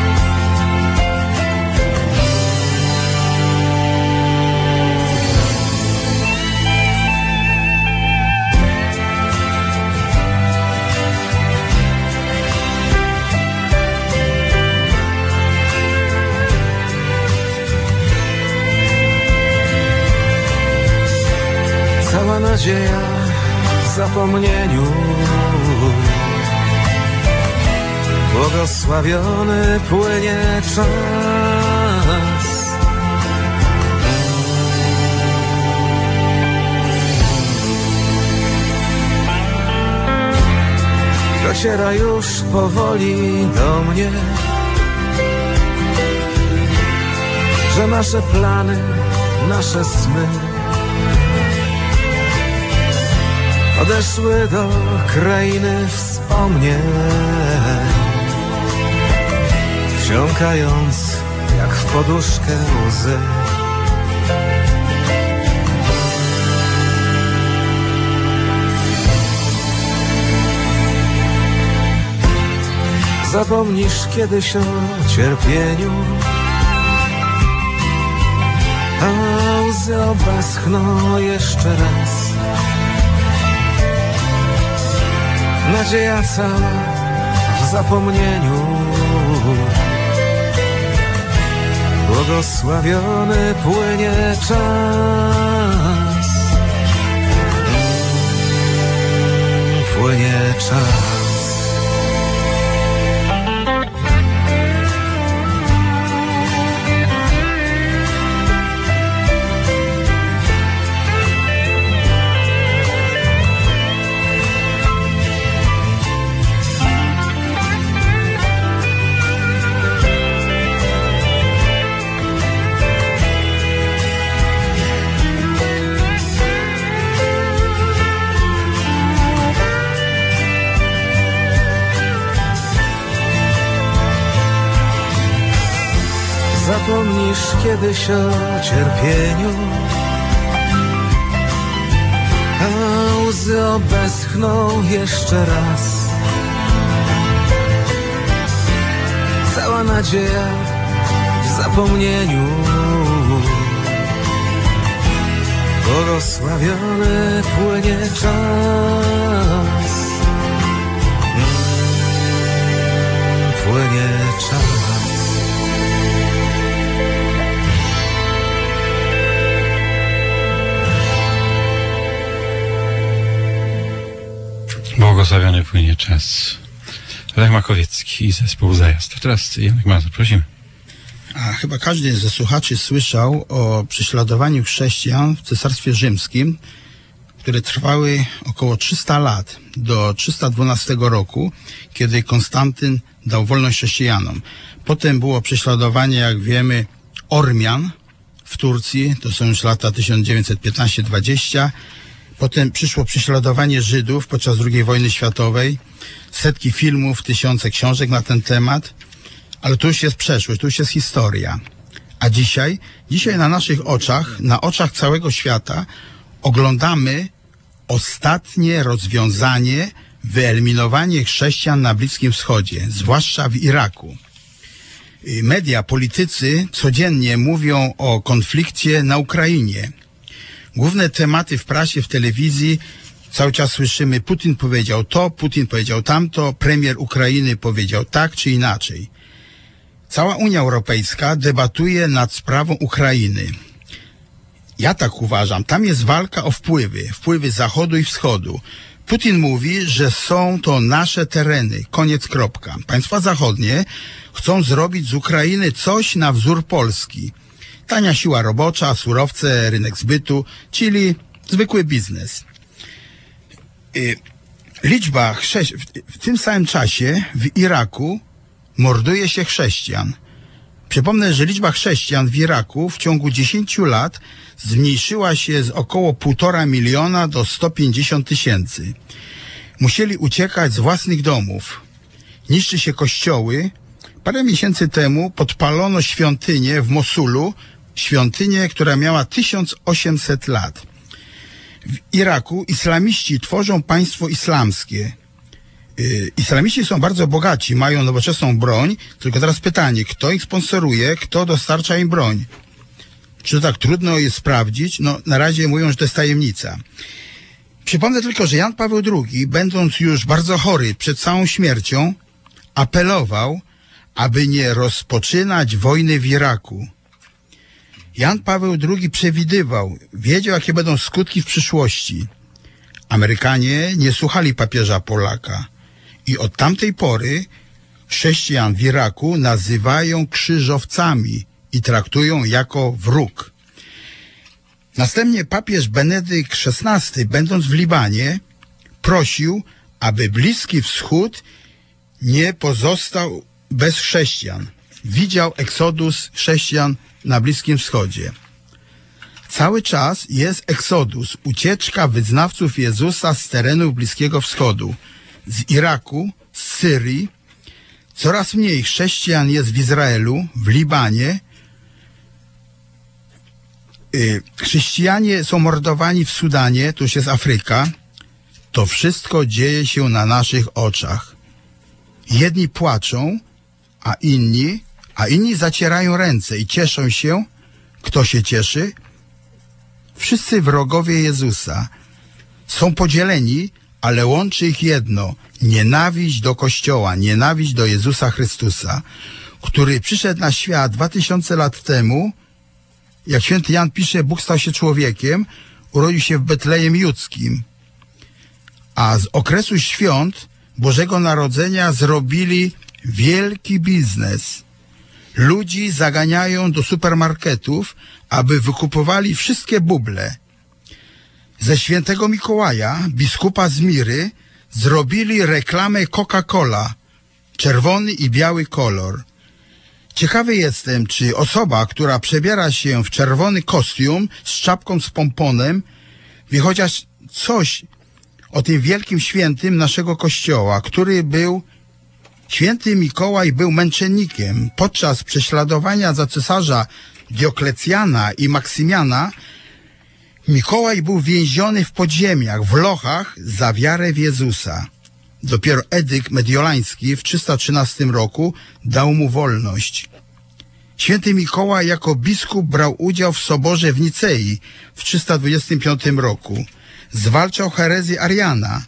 Cała nadzieja w zapomnieniu, błogosławiony płynie czas. Dociera już powoli do mnie, że nasze plany, nasze sny odeszły do krainy wspomnień, wsiąkając jak w poduszkę łzy. Zapomnisz kiedyś o cierpieniu, a łzy obeschną jeszcze raz. Nadzieja cała w zapomnieniu, błogosławiony płynie czas. Płynie czas. Zapomnisz kiedyś o cierpieniu, a łzy obeschną jeszcze raz. Cała nadzieja w zapomnieniu, błogosławiony płynie czas. Płynie czas. Błogosławiony płynie czas. Lech Makowiecki i zespół Zajazd. Teraz Janek Mazur, prosimy. A chyba każdy ze słuchaczy słyszał o prześladowaniu chrześcijan w Cesarstwie Rzymskim, które trwały około trzysta lat, do trzysta dwunastego roku, kiedy Konstantyn dał wolność chrześcijanom. Potem było prześladowanie, jak wiemy, Ormian w Turcji, to są już lata tysiąc dziewięćset piętnaście dwadzieścia. Potem przyszło prześladowanie Żydów podczas drugiej wojny światowej, setki filmów, tysiące książek na ten temat, ale to już jest przeszłość, to już jest historia. A dzisiaj, dzisiaj na naszych oczach, na oczach całego świata oglądamy ostatnie rozwiązanie, wyeliminowanie chrześcijan na Bliskim Wschodzie, zwłaszcza w Iraku. Media, politycy codziennie mówią o konflikcie na Ukrainie. Główne tematy w prasie, w telewizji, cały czas słyszymy, Putin powiedział to, Putin powiedział tamto, premier Ukrainy powiedział tak czy inaczej. Cała Unia Europejska debatuje nad sprawą Ukrainy. Ja tak uważam, tam jest walka o wpływy, wpływy Zachodu i Wschodu. Putin mówi, że są to nasze tereny, koniec, kropka. Państwa zachodnie chcą zrobić z Ukrainy coś na wzór Polski. Tania siła robocza, surowce, rynek zbytu, czyli zwykły biznes. Liczba chrześcijan, w tym samym czasie w Iraku morduje się chrześcijan. Przypomnę, że liczba chrześcijan w Iraku w ciągu dziesięciu lat zmniejszyła się z około półtora miliona do stu pięćdziesięciu tysięcy. Musieli uciekać z własnych domów. Niszczy się kościoły. Parę miesięcy temu podpalono świątynię w Mosulu, świątynię, która miała tysiąc osiemset lat. W Iraku islamiści tworzą państwo islamskie. Yy, islamiści są bardzo bogaci, mają nowoczesną broń, tylko teraz pytanie, kto ich sponsoruje, kto dostarcza im broń? Czy to tak trudno jest sprawdzić? No, na razie mówią, że to jest tajemnica. Przypomnę tylko, że Jan Paweł drugi, będąc już bardzo chory przed całą śmiercią, apelował, aby nie rozpoczynać wojny w Iraku. Jan Paweł drugi przewidywał, wiedział, jakie będą skutki w przyszłości. Amerykanie nie słuchali papieża Polaka i od tamtej pory chrześcijan w Iraku nazywają krzyżowcami i traktują jako wróg. Następnie papież Benedykt szesnasty, będąc w Libanie, prosił, aby Bliski Wschód nie pozostał bez chrześcijan. Widział eksodus chrześcijan na Bliskim Wschodzie. Cały czas jest eksodus, ucieczka wyznawców Jezusa z terenów Bliskiego Wschodu, z Iraku, z Syrii. Coraz mniej chrześcijan jest w Izraelu, w Libanie. Yy, chrześcijanie są mordowani w Sudanie, to już jest Afryka. To wszystko dzieje się na naszych oczach. Jedni płaczą, a inni, a inni zacierają ręce i cieszą się. Kto się cieszy? Wszyscy wrogowie Jezusa są podzieleni, ale łączy ich jedno. Nienawiść do Kościoła, nienawiść do Jezusa Chrystusa, który przyszedł na świat dwa tysiące lat temu. Jak święty Jan pisze, Bóg stał się człowiekiem, urodził się w Betlejem Judzkim. A z okresu świąt Bożego Narodzenia zrobili wielki biznes. Ludzi zaganiają do supermarketów, aby wykupowali wszystkie buble. Ze świętego Mikołaja, biskupa z Miry, zrobili reklamę Coca-Cola, czerwony i biały kolor. Ciekawy jestem, czy osoba, która przebiera się w czerwony kostium z czapką z pomponem, wie chociaż coś o tym wielkim świętym naszego Kościoła, który był, święty Mikołaj był męczennikiem. Podczas prześladowania za cesarza Dioklecjana i Maksymiana Mikołaj był więziony w podziemiach, w lochach za wiarę w Jezusa. Dopiero edykt mediolański w trzysta trzynastym roku dał mu wolność. Święty Mikołaj jako biskup brał udział w soborze w Nicei w trzysta dwudziestym piątym roku. Zwalczał herezję Ariana.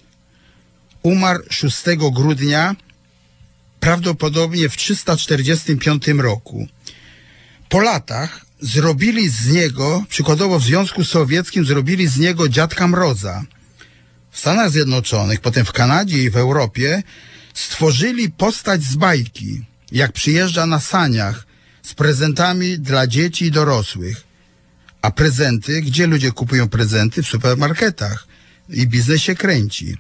Umarł szóstego grudnia, prawdopodobnie w trzysta czterdziestym piątym roku. Po latach zrobili z niego, przykładowo w Związku Sowieckim, zrobili z niego Dziadka Mroza. W Stanach Zjednoczonych, potem w Kanadzie i w Europie stworzyli postać z bajki, jak przyjeżdża na saniach z prezentami dla dzieci i dorosłych. A prezenty, gdzie ludzie kupują prezenty? W supermarketach. I biznes się kręci.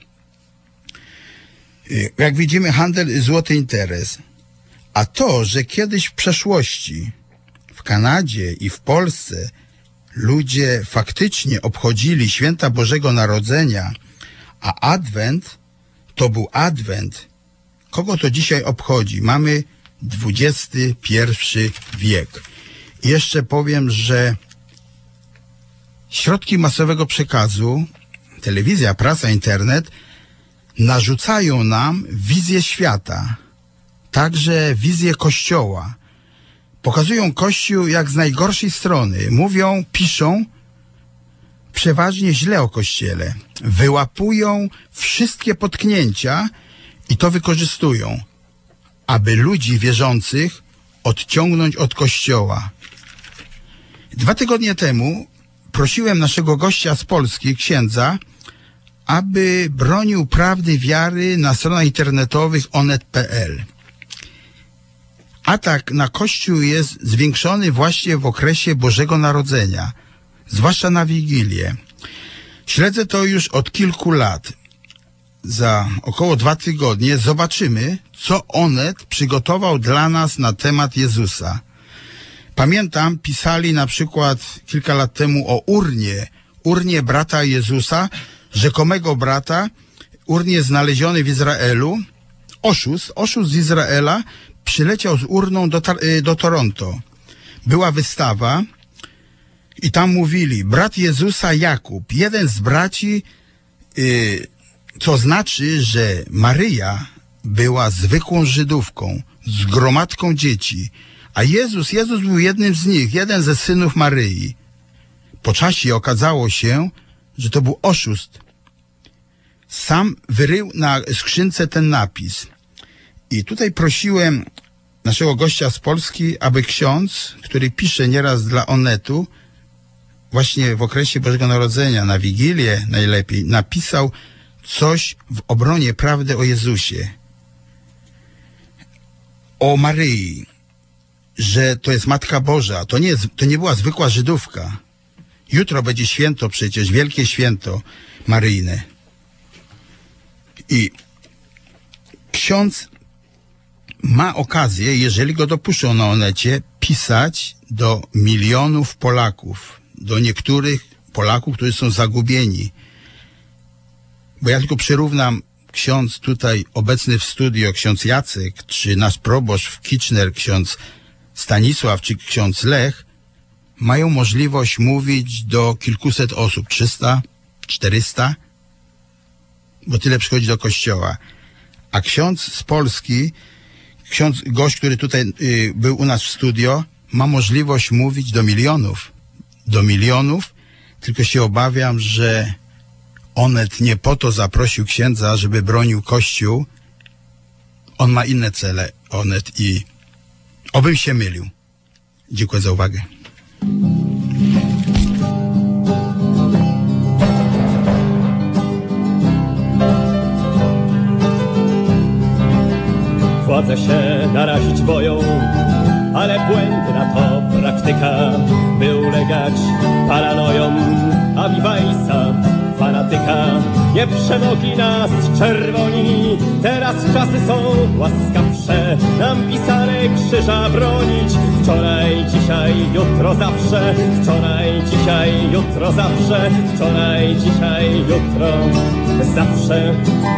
Jak widzimy, handel złoty interes. A to, że kiedyś w przeszłości w Kanadzie i w Polsce ludzie faktycznie obchodzili święta Bożego Narodzenia, a Adwent to był Adwent. Kogo to dzisiaj obchodzi? Mamy dwudziesty pierwszy wiek. I jeszcze powiem, że środki masowego przekazu, telewizja, prasa, internet narzucają nam wizję świata, także wizję Kościoła. Pokazują Kościół jak z najgorszej strony. Mówią, piszą przeważnie źle o Kościele. Wyłapują wszystkie potknięcia i to wykorzystują, aby ludzi wierzących odciągnąć od Kościoła. Dwa tygodnie temu prosiłem naszego gościa z Polski, księdza, aby bronił prawdy wiary na stronach internetowych onet kropka pe el. Atak na Kościół jest zwiększony właśnie w okresie Bożego Narodzenia, zwłaszcza na Wigilię. Śledzę to już od kilku lat. za około dwa tygodnie zobaczymy, co Onet przygotował dla nas na temat Jezusa. Pamiętam, pisali na przykład kilka lat temu o Urnie, Urnie brata Jezusa, rzekomego brata, Urnie znaleziony w Izraelu. Oszust, oszust z Izraela przyleciał z urną do, do Toronto. Była wystawa i tam mówili, brat Jezusa Jakub, jeden z braci, yy, co znaczy, że Maryja była zwykłą Żydówką, z gromadką dzieci, a Jezus, Jezus był jednym z nich, jeden ze synów Maryi. Po czasie okazało się, że to był oszust. Sam wyrył na skrzynce ten napis. I tutaj prosiłem naszego gościa z Polski, aby ksiądz, który pisze nieraz dla Onetu, właśnie w okresie Bożego Narodzenia, na Wigilię najlepiej, napisał coś w obronie prawdy o Jezusie. O Maryi, że to jest Matka Boża, to nie, jest, to nie była zwykła Żydówka. Jutro będzie święto przecież, wielkie święto maryjne. I ksiądz ma okazję, jeżeli go dopuszczą na Onecie, pisać do milionów Polaków, do niektórych Polaków, którzy są zagubieni. Bo ja tylko przyrównam, ksiądz tutaj obecny w studio, ksiądz Jacek, czy nasz proboszcz w Kitchener, ksiądz Stanisław, czy ksiądz Lech, mają możliwość mówić do kilkuset osób, trzysta, czterysta, bo tyle przychodzi do kościoła. A ksiądz z Polski, ksiądz, gość, który tutaj y, był u nas w studio, ma możliwość mówić do milionów. Do milionów, tylko się obawiam, że Onet nie po to zaprosił księdza, żeby bronił Kościół. On ma inne cele, Onet, i obym się mylił. Dziękuję za uwagę. Władze się narazić boją, ale błędna to praktyka, by ulegać paranojom, a Vivaisa fanatyka. Nie przemogli nas czerwoni, teraz czasy są łaskawsze, nam pisane krzyża bronić. Wczoraj, dzisiaj, jutro, zawsze, wczoraj, dzisiaj, jutro, zawsze, wczoraj, dzisiaj, jutro, zawsze.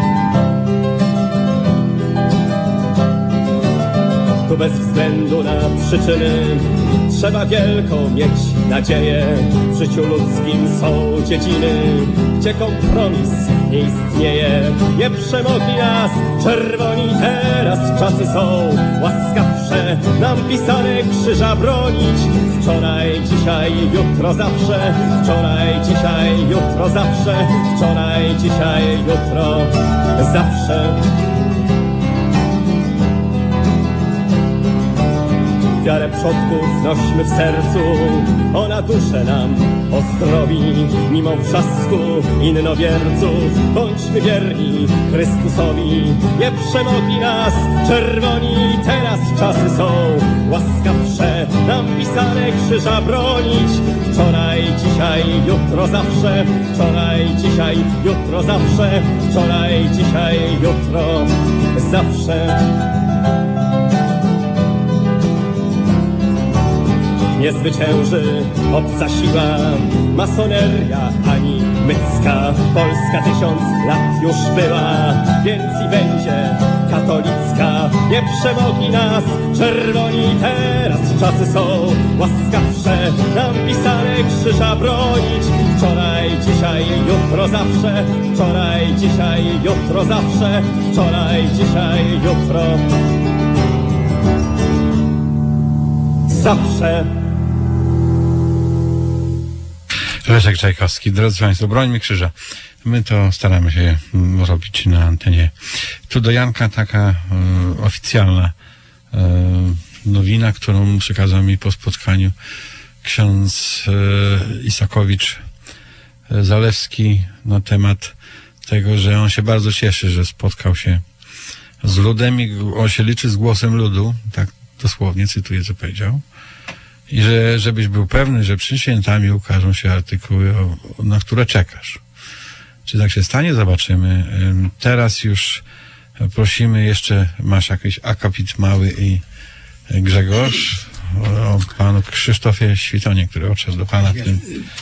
Tu bez względu na przyczyny trzeba wielką mieć nadzieję. W życiu ludzkim są dziedziny, gdzie kompromis nie istnieje. Nie przemogli nas czerwoni, teraz czasy są łaskawsze, nam pisane krzyża bronić. Wczoraj, dzisiaj, jutro, zawsze, wczoraj, dzisiaj, jutro, zawsze, wczoraj, dzisiaj, jutro, zawsze. Wiarę przodków nośmy w sercu, ona duszę nam ozdrowi. Mimo wrzasku innowierców, bądźmy wierni Chrystusowi. Nie przemogli nas czerwoni, teraz czasy są łaskawsze, nam pisane krzyża bronić. Wczoraj, dzisiaj, jutro, zawsze, wczoraj, dzisiaj, jutro, zawsze, wczoraj, dzisiaj, jutro, zawsze. Nie zwycięży obca siła, masoneria ani mycka. Polska tysiąc lat już była, więc i będzie katolicka. Nie przemogli nas czerwoni, teraz czasy są łaskawsze, nam pisane krzyża bronić. Wczoraj, dzisiaj, jutro, zawsze, wczoraj, dzisiaj, jutro, zawsze, wczoraj, dzisiaj, jutro, zawsze. Leszek Czajkowski. Drodzy Państwo, brońmy krzyża. My to staramy się robić na antenie. Tu do Janka taka e, oficjalna e, nowina, którą przekazał mi po spotkaniu ksiądz e, Isakowicz e, Zalewski na temat tego, że on się bardzo cieszy, że spotkał się z ludem i on się liczy z głosem ludu, tak dosłownie cytuję, co powiedział. I że, żebyś był pewny, że przed świętami ukażą się artykuły, o, na które czekasz. czy tak się stanie, zobaczymy. Teraz już prosimy jeszcze, masz jakiś akapit mały i Grzegorz, o panu Krzysztofie Świtonie, który odszedł do pana w tym.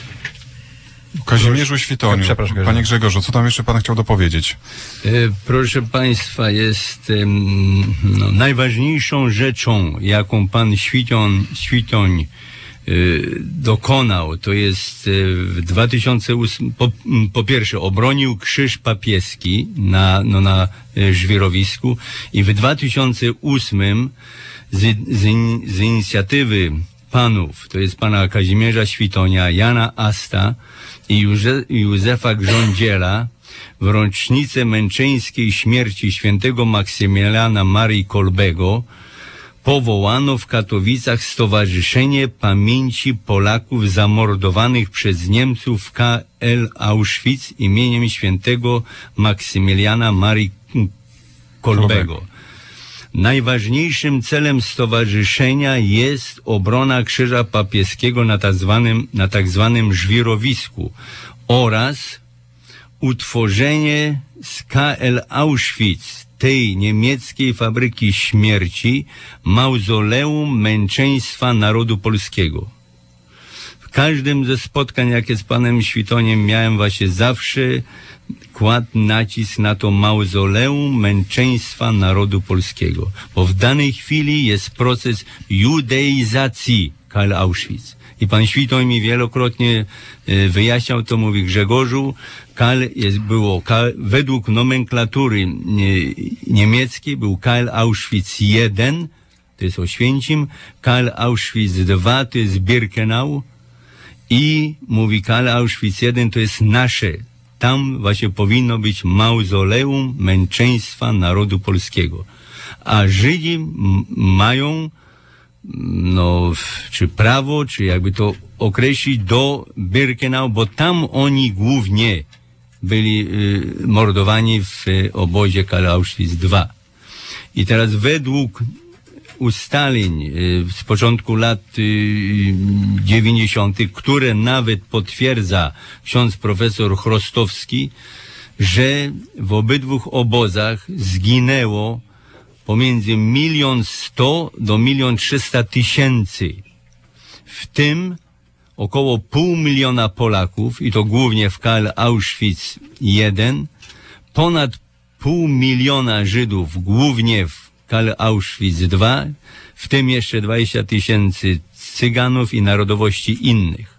Kazimierzu Świtoniu. Przepraszam, Panie Grzegorzu, co tam jeszcze pan chciał dopowiedzieć? E, Proszę Państwa, jest em, no, najważniejszą rzeczą, jaką pan Świton, Świtoń e, dokonał, to jest e, w dwa tysiące ósmym, po, po pierwsze obronił krzyż papieski na, no, na e, żwirowisku i w dwa tysiące ósmym z, z, in, z inicjatywy panów, to jest pana Kazimierza Świtonia, Jana Asta i Józe, Józefa Grządziela, w rocznicę męczeńskiej śmierci świętego Maksymiliana Marii Kolbego powołano w Katowicach Stowarzyszenie Pamięci Polaków zamordowanych przez Niemców w K L Auschwitz imieniem świętego Maksymiliana Marii Kolbego. Najważniejszym celem stowarzyszenia jest obrona krzyża papieskiego na tak zwanym, na tak zwanym żwirowisku oraz utworzenie z K L Auschwitz, tej niemieckiej fabryki śmierci, mauzoleum męczeństwa narodu polskiego. W każdym ze spotkań, jakie z panem Świtoniem miałem, właśnie zawsze kładł nacisk na to mauzoleum męczeństwa narodu polskiego. Bo w danej chwili jest proces judeizacji K L Auschwitz. I pan Świtoń mi wielokrotnie y, wyjaśniał to, mówi Grzegorzu, K L jest, było, K, według nomenklatury y, niemieckiej był K L Auschwitz jeden, to jest Oświęcim, K L Auschwitz dwa to jest Birkenau i mówi K L Auschwitz jeden to jest nasze. Tam właśnie powinno być mauzoleum męczeństwa narodu polskiego. A Żydzi m- mają no, czy prawo, czy jakby to określić, do Birkenau, bo tam oni głównie byli y, mordowani w y, obozie K L Auschwitz dwa. I teraz według ustaleń y, z początku lat y, dziewięćdziesiątych, które nawet potwierdza ksiądz profesor Chrostowski, że w obydwu obozach zginęło pomiędzy milion sto do milion trzysta tysięcy. W tym około pół miliona Polaków, i to głównie w K L Auschwitz jeden, ponad pół miliona Żydów, głównie w K L Auschwitz dwa, w tym jeszcze dwadzieścia tysięcy Cyganów i narodowości innych.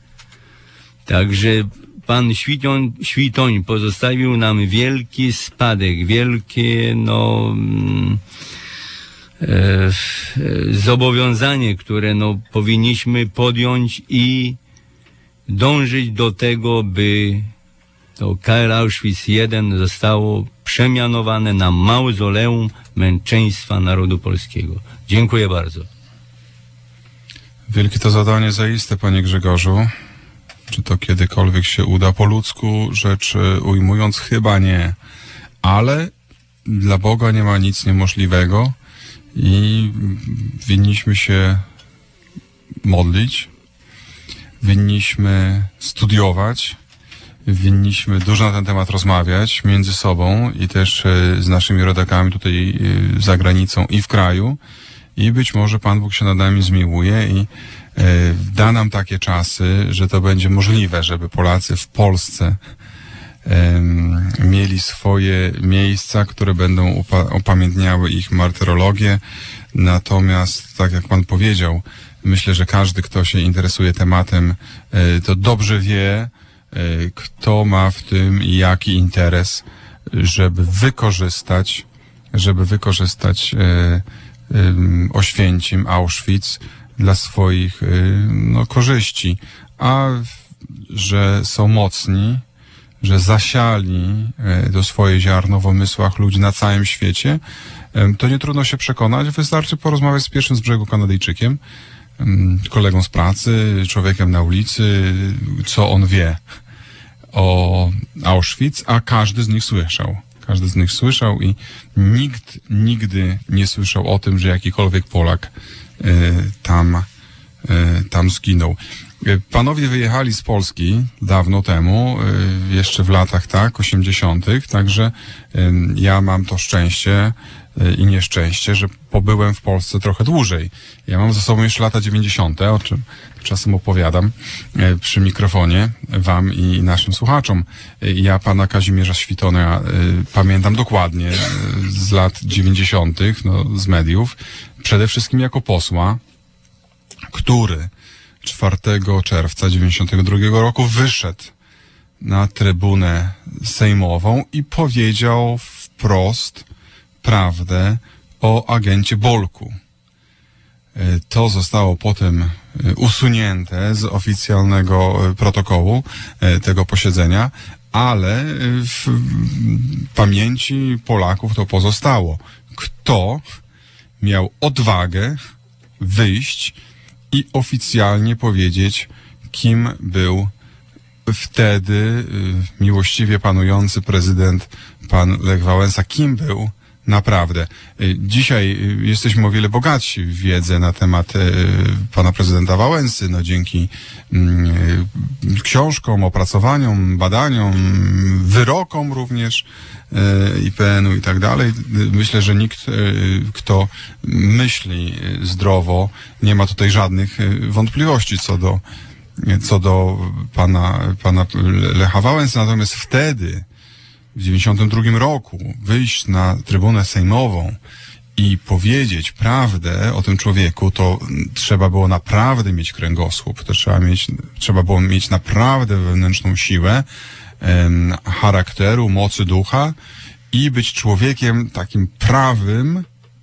Także pan Świtoń, Świtoń pozostawił nam wielki spadek, wielkie no, e, zobowiązanie, które no, powinniśmy podjąć i dążyć do tego, by to K L Auschwitz jeden zostało przemianowane na mauzoleum męczeństwa narodu polskiego. Dziękuję bardzo. Wielkie to zadanie zaiste, panie Grzegorzu. Czy to kiedykolwiek się uda? Po ludzku rzecz ujmując, chyba nie. Ale dla Boga nie ma nic niemożliwego i winniśmy się modlić, winniśmy studiować, winniśmy dużo na ten temat rozmawiać między sobą i też z naszymi rodakami tutaj za granicą i w kraju. I być może Pan Bóg się nad nami zmiłuje i e, da nam takie czasy, że to będzie możliwe, żeby Polacy w Polsce e, mieli swoje miejsca, które będą upa- upamiętniały ich martyrologię. Natomiast, tak jak Pan powiedział, myślę, że każdy, kto się interesuje tematem, e, to dobrze wie, e, kto ma w tym i jaki interes, żeby wykorzystać, żeby wykorzystać e, Oświęcim, Auschwitz dla swoich no, korzyści, a że są mocni, że zasiali to swoje ziarno w umysłach ludzi na całym świecie, to nie trudno się przekonać. Wystarczy porozmawiać z pierwszym z brzegu Kanadyjczykiem, kolegą z pracy, człowiekiem na ulicy, co on wie o Auschwitz, a każdy z nich słyszał. Każdy z nich słyszał i nikt nigdy nie słyszał o tym, że jakikolwiek Polak y, tam, y, tam zginął. Panowie wyjechali z Polski dawno temu, jeszcze w latach, tak, osiemdziesiątych, także ja mam to szczęście i nieszczęście, że pobyłem w Polsce trochę dłużej. Ja mam za sobą jeszcze lata dziewięćdziesiąte, o czym czasem opowiadam przy mikrofonie wam i naszym słuchaczom. Ja pana Kazimierza Świtonia pamiętam dokładnie z lat dziewięćdziesiątych, no, z mediów, przede wszystkim jako posła, który czwartego czerwca dziewięćdziesiątego drugiego roku wyszedł na trybunę sejmową i powiedział wprost prawdę o agencie Bolku. To zostało potem usunięte z oficjalnego protokołu tego posiedzenia, ale w pamięci Polaków to pozostało. Kto miał odwagę wyjść i oficjalnie powiedzieć, kim był wtedy miłościwie panujący prezydent pan Lech Wałęsa, kim był naprawdę. Dzisiaj jesteśmy o wiele bogatsi w wiedzę na temat pana prezydenta Wałęsy, no dzięki książkom, opracowaniom, badaniom, wyrokom również I P N u i tak dalej. Myślę, że nikt, kto myśli zdrowo, nie ma tutaj żadnych wątpliwości co do, co do pana, pana Lecha Wałęsy. Natomiast wtedy, w dziewięćdziesiątym drugim roku, wyjść na trybunę sejmową i powiedzieć prawdę o tym człowieku, to trzeba było naprawdę mieć kręgosłup, to trzeba mieć, trzeba było mieć naprawdę wewnętrzną siłę em, charakteru, mocy ducha i być człowiekiem takim prawym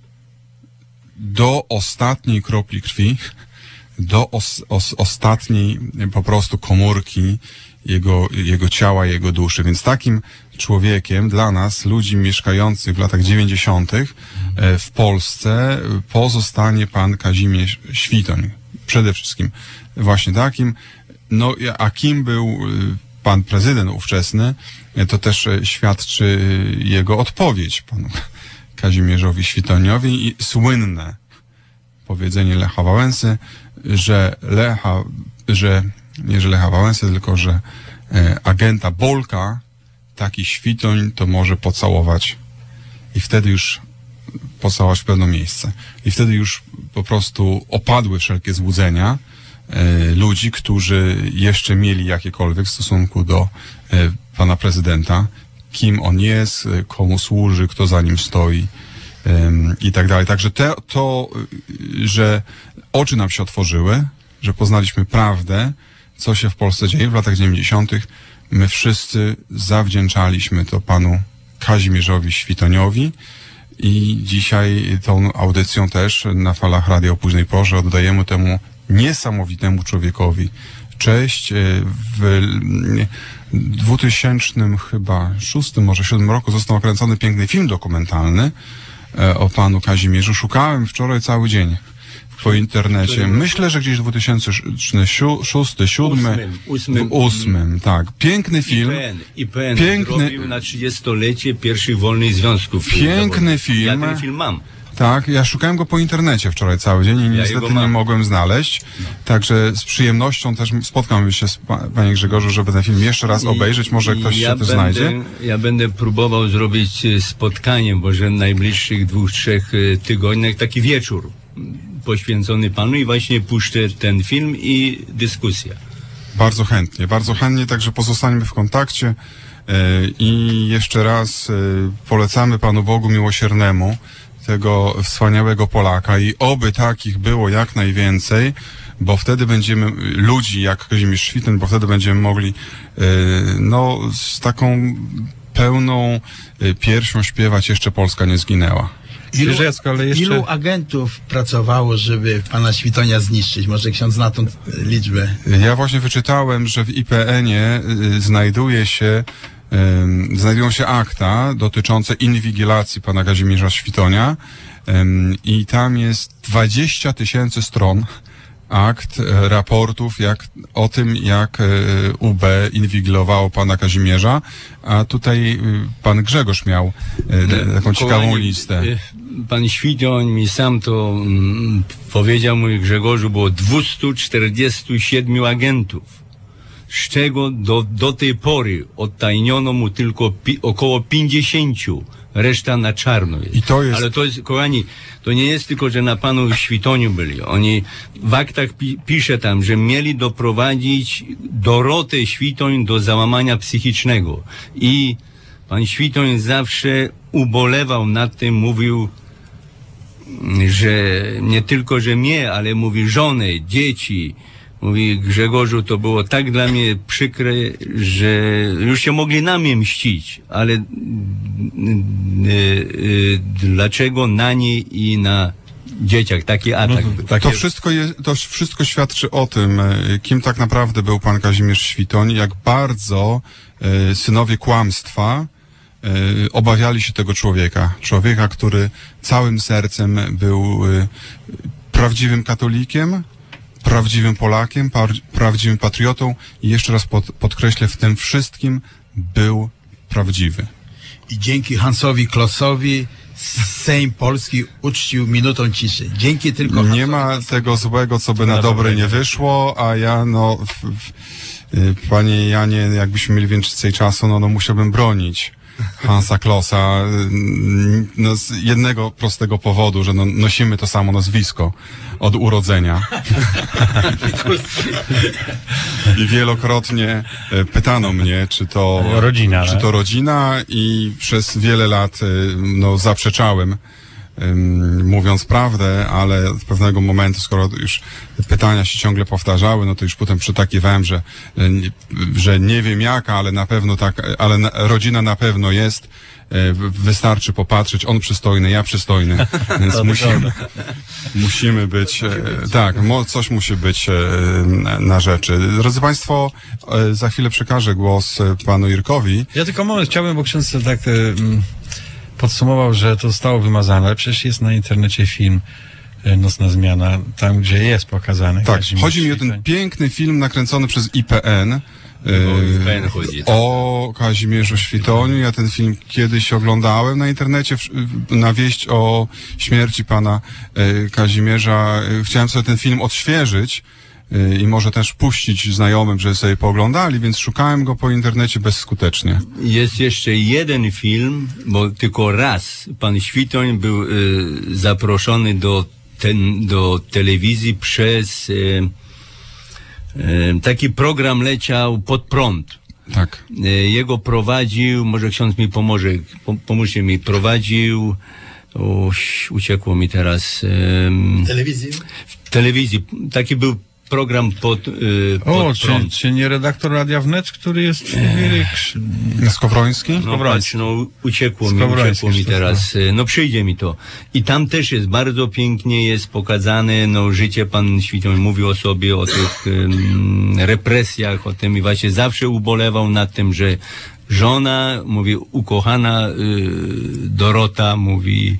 do ostatniej kropli krwi, do os, os, ostatniej po prostu komórki jego, jego ciała, jego duszy. Więc takim człowiekiem dla nas, ludzi mieszkających w latach dziewięćdziesiątych w Polsce, pozostanie pan Kazimierz Świtoń. Przede wszystkim właśnie takim. No, a kim był pan prezydent ówczesny, to też świadczy jego odpowiedź panu Kazimierzowi Świtoniowi i słynne powiedzenie Lecha Wałęsy, że Lecha, że nie że Lecha Wałęsy, tylko że e, agenta Bolka taki Świtoń to może pocałować i wtedy już pocałować w pewne miejsce. I wtedy już po prostu opadły wszelkie złudzenia e, ludzi, którzy jeszcze mieli jakiekolwiek w stosunku do e, pana prezydenta, kim on jest, komu służy, kto za nim stoi e, i tak dalej. Także te, to, że oczy nam się otworzyły, że poznaliśmy prawdę, co się w Polsce dzieje w latach dziewięćdziesiątych. My wszyscy zawdzięczaliśmy to panu Kazimierzowi Świtoniowi i dzisiaj tą audycją też na falach Radia o późnej porze oddajemy temu niesamowitemu człowiekowi cześć. W dwutysięcznym chyba szóstym, może siódmym roku został nakręcony piękny film dokumentalny o panu Kazimierzu. Szukałem wczoraj cały dzień po internecie. Myślę, że gdzieś dwa tysiące szósty, siódmy, ósmym, ósmym, tak. Piękny film. I P N, I P N piękny, zrobił na trzydziestolecie pierwszych wolnych związków. Piękny film. Ja ten film mam. Tak, ja szukałem go po internecie wczoraj cały dzień i Ja niestety nie mogłem znaleźć. No. Także z przyjemnością też spotkam się z pa, panie Grzegorzu, żeby ten film jeszcze raz obejrzeć. Może ktoś ja się też będę, znajdzie. Ja będę próbował zrobić spotkanie, może w najbliższych dwóch, trzech tygodniach taki wieczór poświęcony panu i właśnie puszczę ten film i dyskusja. Bardzo chętnie, bardzo chętnie, także pozostańmy w kontakcie yy, i jeszcze raz yy, polecamy Panu Bogu Miłosiernemu tego wspaniałego Polaka i oby takich było jak najwięcej, bo wtedy będziemy ludzi jak Kazimierz Świtoń, bo wtedy będziemy mogli yy, no z taką pełną yy, piersią śpiewać jeszcze Polska nie zginęła. Ilu, ale jeszcze... ilu agentów pracowało, żeby pana Świtonia zniszczyć? Może ksiądz zna tą liczbę? Ja właśnie wyczytałem, że w I P N ie y, znajduje się, y, znajdują się akta dotyczące inwigilacji pana Kazimierza Świtonia y, i tam jest dwadzieścia tysięcy stron akt, e, raportów jak, o tym, jak e, U B inwigilowało pana Kazimierza, a tutaj e, pan Grzegorz miał e, taką ciekawą listę. pan Świtoń mi sam to mm, powiedział, mój Grzegorzu, było dwieście czterdzieści siedem agentów, z czego do, do tej pory odtajniono mu tylko pi, około pięćdziesięciu, reszta na czarno jest. I to jest... Ale to jest, kochani, to nie jest tylko, że na panu Świtoniu byli. Oni w aktach pi, pisze tam, że mieli doprowadzić Dorotę Świtoń do załamania psychicznego. I pan Świtoń zawsze ubolewał nad tym, mówił, że nie tylko, że mnie, ale mówi żonę, dzieci. Mówi, Grzegorzu, to było tak dla mnie przykre, że już się mogli na mnie mścić, ale y, y, y, dlaczego na niej i na dzieciach taki atak? No, takie... to, wszystko je, to wszystko świadczy o tym, kim tak naprawdę był pan Kazimierz Świtoń, jak bardzo y, synowie kłamstwa y, obawiali się tego człowieka. Człowieka, który całym sercem był y, prawdziwym katolikiem, prawdziwym Polakiem, par- prawdziwym patriotą i jeszcze raz pod, podkreślę, w tym wszystkim był prawdziwy. I dzięki Hansowi Klossowi Sejm Polski uczcił minutą ciszy. Dzięki tylko Hansowi Nie ma tego złego, co by na dobre nie wyszło, a ja, no, w, w, y, panie Janie, jakbyśmy mieli więcej czasu, no, no musiałbym bronić Hansa Klossa, y, no, z jednego prostego powodu, że no, nosimy to samo nazwisko od urodzenia. I wielokrotnie y, pytano mnie, czy to rodzina, czy to rodzina, i przez wiele lat y, no, zaprzeczałem, Um, mówiąc prawdę, ale od pewnego momentu, skoro już pytania się ciągle powtarzały, no to już potem przytakiwałem, że, że nie wiem jaka, ale na pewno tak, ale na, rodzina na pewno jest. Wystarczy popatrzeć, on przystojny, ja przystojny, więc musimy, musimy być, tak, coś musi być na rzeczy. Drodzy Państwo, za chwilę przekażę głos panu Irkowi. Ja tylko moment chciałbym, bo ksiądz tak podsumował, że to zostało wymazane, ale przecież jest na internecie film Nocna Zmiana, tam gdzie jest pokazany. Tak, Kazimierz chodzi mi o ten Świtoń. piękny film nakręcony przez I P N O, I P N chodzi. o Kazimierzu Świtoniu. Ja ten film kiedyś oglądałem na internecie, w- na wieść o śmierci pana e, Kazimierza. E, Chciałem sobie ten film odświeżyć e, i może też puścić znajomym, żeby sobie pooglądali, więc szukałem go po internecie bezskutecznie. Jest jeszcze jeden film, bo tylko raz pan Świtoń był y, zaproszony do, ten, do telewizji przez y, y, taki program leciał Pod prąd. Tak. Y, jego prowadził, może ksiądz mi pomoże, po, pomóżcie mi, prowadził, o, uciekło mi teraz, y, telewizji. w telewizji, taki był program pod, y, pod O, czy, prąd. czy nie redaktor Radia Wnet, który jest w Skowroński? No patrz, no uciekło mi, Skowroński, uciekło mi teraz. No przyjdzie mi to. I tam też jest bardzo pięknie jest pokazane, no życie, pan Świtoń mówił o sobie, o tych um, represjach, o tym i właśnie zawsze ubolewał nad tym, że żona, mówi, ukochana y, Dorota, mówi,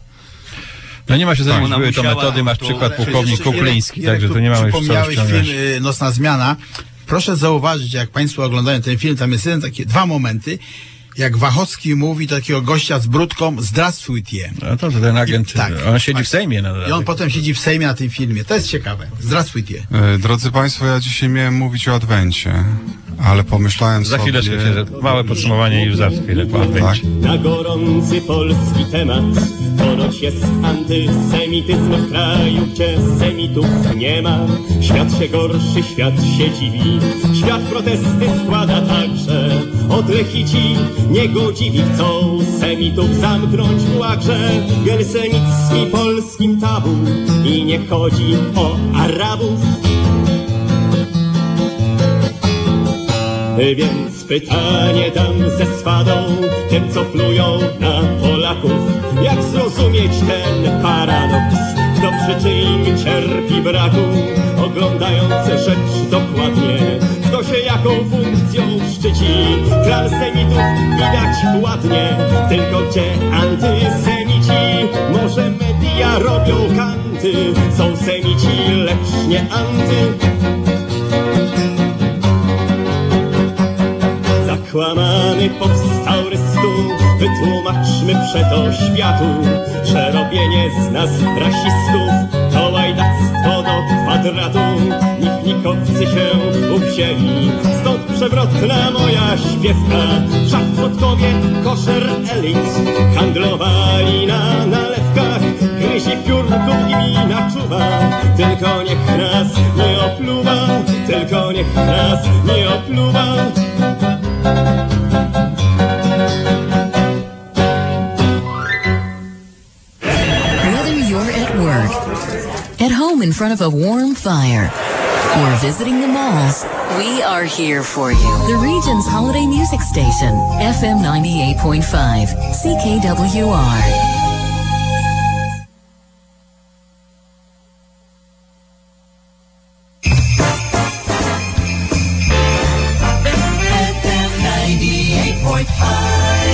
No nie ma się zająć, ona były to musiała- metody, masz to- przykład to- pułkownik Irek- Kukliński, Irek, także tu tu nie mamy już co przypomniałeś rozciągać. film y, Nocna Zmiana. Proszę zauważyć, jak Państwo oglądają ten film, tam jest jeden, takie dwa momenty, jak Wachowski mówi do takiego gościa z brudką, zdrastwujcie. No to, to ten agent, Tak. on siedzi Tak. w Sejmie na I on dodatek. potem siedzi w Sejmie na tym filmie. To jest ciekawe. Zdrastwujcie. E, Drodzy Państwo, ja dzisiaj miałem mówić o Adwencie, ale pomyślałem Za sobie... chwileczkę, księże, małe podsumowanie i już za chwilę po adwencie. Na gorący polski temat ponoć jest antysemityzm w kraju, gdzie semitów nie ma. Świat się gorszy, świat się dziwi, świat protesty składa także. Odlechici niegodziwi chcą semitów zamknąć w łagrze. Gelsemicki polskim tabu i nie chodzi o Arabów. Więc pytanie dam ze swadą tym, co plują na Polaków. Jak zrozumieć ten paradoks? Kto przyczyn cierpi braku? Oglądając rzecz dokładnie, kto się jaką funkcją szczyci? Kral semitów widać ładnie, tylko gdzie antysemici? Może media robią kanty, są semici, lecz nie anty. Zakłamany powstał rystu, wytłumaczmy przeto światu, że rok sobie nie znasz rasistów, to łajdactwo do kwadratu. Nichnikowcy się uwzięli, stąd przewrotna moja śpiewka. Wszak przodkowie koszer elit handlowali na nalewkach. Gryzi piórków i mina czuwa, tylko niech nas nie opluwa, tylko niech nas nie opluwa. At home in front of a warm fire, or visiting the malls, we are here for you. The region's holiday music station, F M ninety-eight point five, C K W R. F M ninety-eight point five.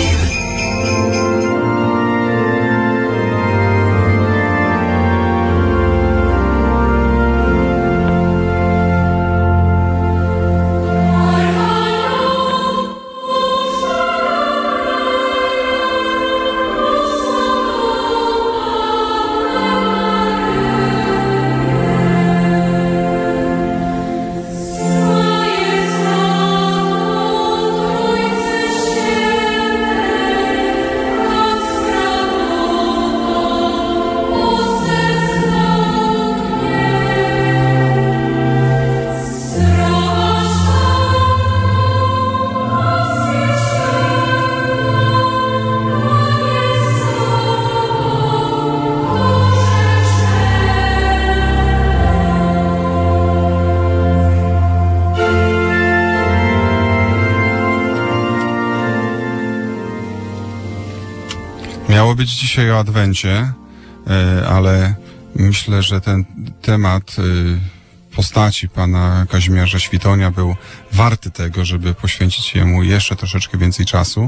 Miało być dzisiaj o Adwencie, ale myślę, że ten temat postaci pana Kazimierza Świtonia był warty tego, żeby poświęcić jemu jeszcze troszeczkę więcej czasu.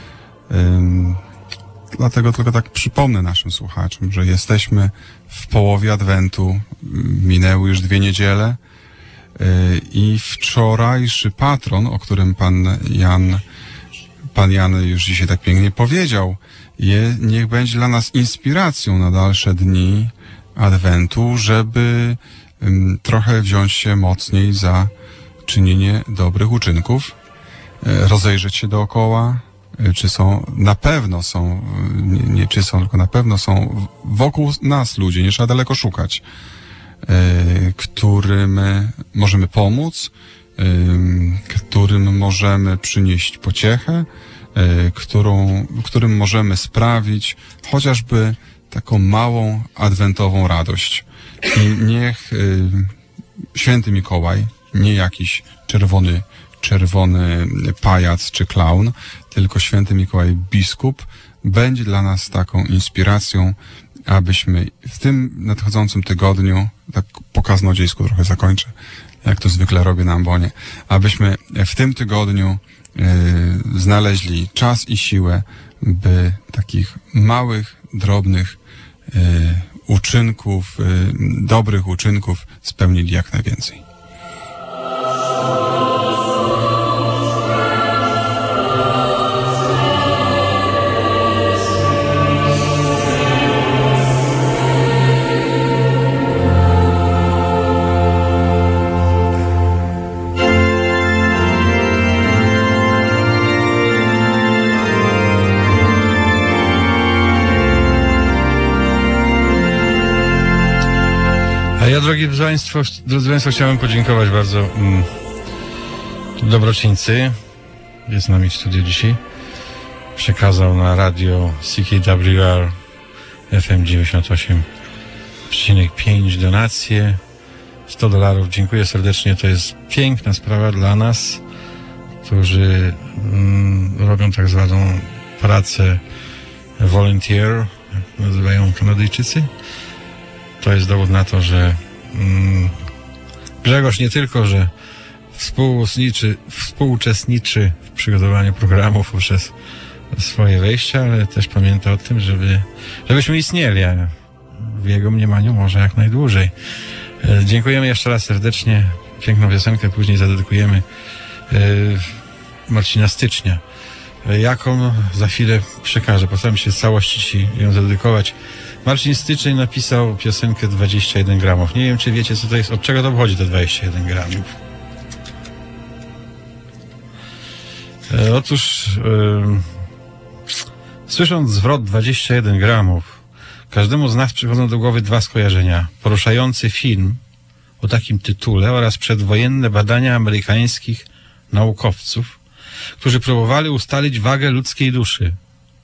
Dlatego tylko tak przypomnę naszym słuchaczom, że jesteśmy w połowie Adwentu, minęły już dwie niedziele i wczorajszy patron, o którym pan Jan, pan Jan już dzisiaj tak pięknie powiedział, je, niech będzie dla nas inspiracją na dalsze dni Adwentu, żeby um, trochę wziąć się mocniej za czynienie dobrych uczynków, e, rozejrzeć się dookoła, e, czy są, na pewno są, nie, nie czy są, tylko na pewno są wokół nas ludzie, nie trzeba daleko szukać, e, którym możemy pomóc, e, którym możemy przynieść pociechę, Którą, którym możemy sprawić chociażby taką małą adwentową radość. I niech y, święty Mikołaj, nie jakiś czerwony, czerwony pajac czy klaun, tylko święty Mikołaj biskup będzie dla nas taką inspiracją, abyśmy w tym nadchodzącym tygodniu, tak po kaznodziejsku trochę zakończę, jak to zwykle robię na ambonie, abyśmy w tym tygodniu Yy, znaleźli czas i siłę, by takich małych, drobnych yy, uczynków, yy, dobrych uczynków spełnili jak najwięcej. A ja, drogi Państwo, drodzy Państwo, chciałem podziękować bardzo mm, dobroczyńcy. Jest z nami w studiu dzisiaj. Przekazał na radio C K W R F M dziewięćdziesiąt osiem przecinek pięć donacje. sto dolarów. Dziękuję serdecznie. To jest piękna sprawa dla nas, którzy mm, robią tak zwaną pracę volunteer, nazywają Kanadyjczycy. To jest dowód na to, że mm, Grzegorz nie tylko, że współuczestniczy, współuczestniczy w przygotowaniu programów poprzez swoje wejścia, ale też pamięta o tym, żeby, żebyśmy istnieli, a w jego mniemaniu może jak najdłużej. E, dziękujemy jeszcze raz serdecznie. Piękną piosenkę później zadedykujemy e, Marcina Stycznia. jaką za chwilę przekażę. Postaram się w całości ci ją zadedykować. Marcin Styczeń napisał piosenkę dwadzieścia jeden gramów. Nie wiem, czy wiecie, co to jest, od czego to pochodzi te dwadzieścia jeden gramów. E, otóż e, słysząc zwrot dwadzieścia jeden gramów, każdemu z nas przychodzą do głowy dwa skojarzenia. Poruszający film o takim tytule oraz przedwojenne badania amerykańskich naukowców, którzy próbowali ustalić wagę ludzkiej duszy.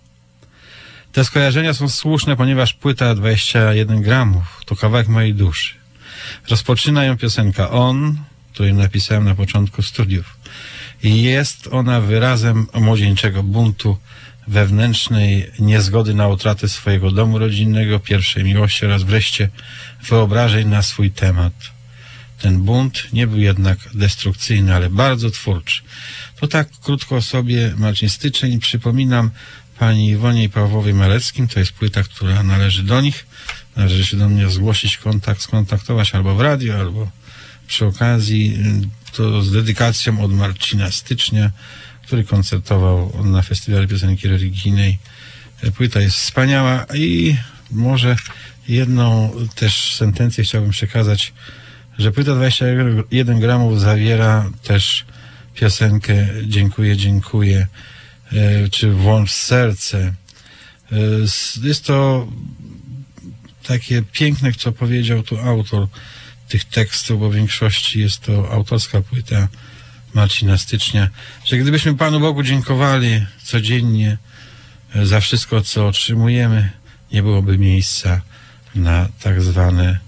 Te skojarzenia są słuszne, ponieważ płyta dwadzieścia jeden gramów to kawałek mojej duszy. Rozpoczyna ją piosenka On, którą napisałem na początku studiów. I jest ona wyrazem młodzieńczego buntu, wewnętrznej niezgody na utratę swojego domu rodzinnego, pierwszej miłości oraz wreszcie wyobrażeń na swój temat. Ten bunt nie był jednak destrukcyjny, ale bardzo twórczy. To tak krótko o sobie Marcin Styczeń. Przypominam pani Iwonie i Pawłowi Maleckim, to jest płyta, która należy do nich. Należy się do mnie zgłosić, kontakt, skontaktować albo w radio, albo przy okazji. To z dedykacją od Marcina Stycznia, który koncertował na Festiwalu Piosenki Religijnej. Płyta jest wspaniała i może jedną też sentencję chciałbym przekazać, że płyta dwadzieścia jeden gramów zawiera też piosenkę Dziękuję, dziękuję, czy Włącz serce. Jest to takie piękne, co powiedział tu autor tych tekstów, bo w większości jest to autorska płyta Marcina Stycznia, że gdybyśmy Panu Bogu dziękowali codziennie za wszystko, co otrzymujemy, nie byłoby miejsca na tak zwane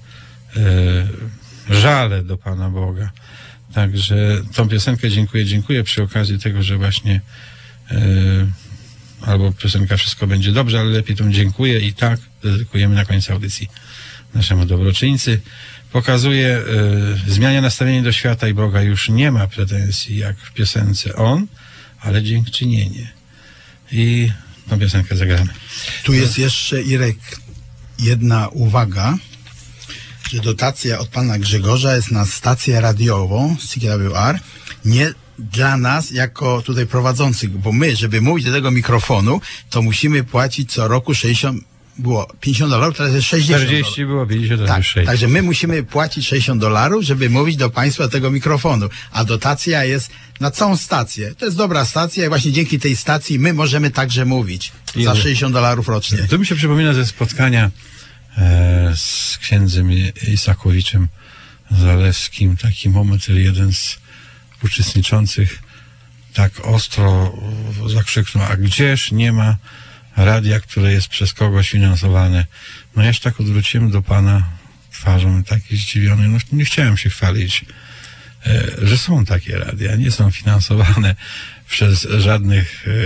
e, żale do Pana Boga. Także tą piosenkę Dziękuję, dziękuję przy okazji tego, że właśnie e, albo piosenka Wszystko będzie dobrze, ale lepiej tą dziękuję i tak dedykujemy na koniec audycji naszemu dobroczyńcy. Pokazuje, y, zmiania nastawienie do świata i Boga, już nie ma pretensji jak w piosence On, ale dziękczynienie. I tą piosenkę zagramy. Tu jest jeszcze, Irek, jedna uwaga, że dotacja od pana Grzegorza jest na stację radiową C K W R, nie dla nas jako tutaj prowadzących, bo my, żeby mówić do tego mikrofonu, to musimy płacić co roku sześćdziesiąt, było pięćdziesiąt dolarów, teraz jest sześćdziesiąt czterdzieści było, pięćdziesiąt, tak, sześćdziesiąt. także my musimy płacić sześćdziesiąt dolarów, żeby mówić do państwa tego mikrofonu, a dotacja jest na całą stację. To jest dobra stacja i właśnie dzięki tej stacji my możemy także mówić za sześćdziesiąt dolarów rocznie. To mi się przypomina ze spotkania e, z księdzem Isakowiczem Zalewskim, taki moment, że jeden z uczestniczących tak ostro zakrzyknął, a gdzież nie ma radia, które jest przez kogoś finansowane. No ja się tak odwróciłem do pana twarzą, taki zdziwiony. No nie chciałem się chwalić, e, że są takie radia. Nie są finansowane przez żadnych e,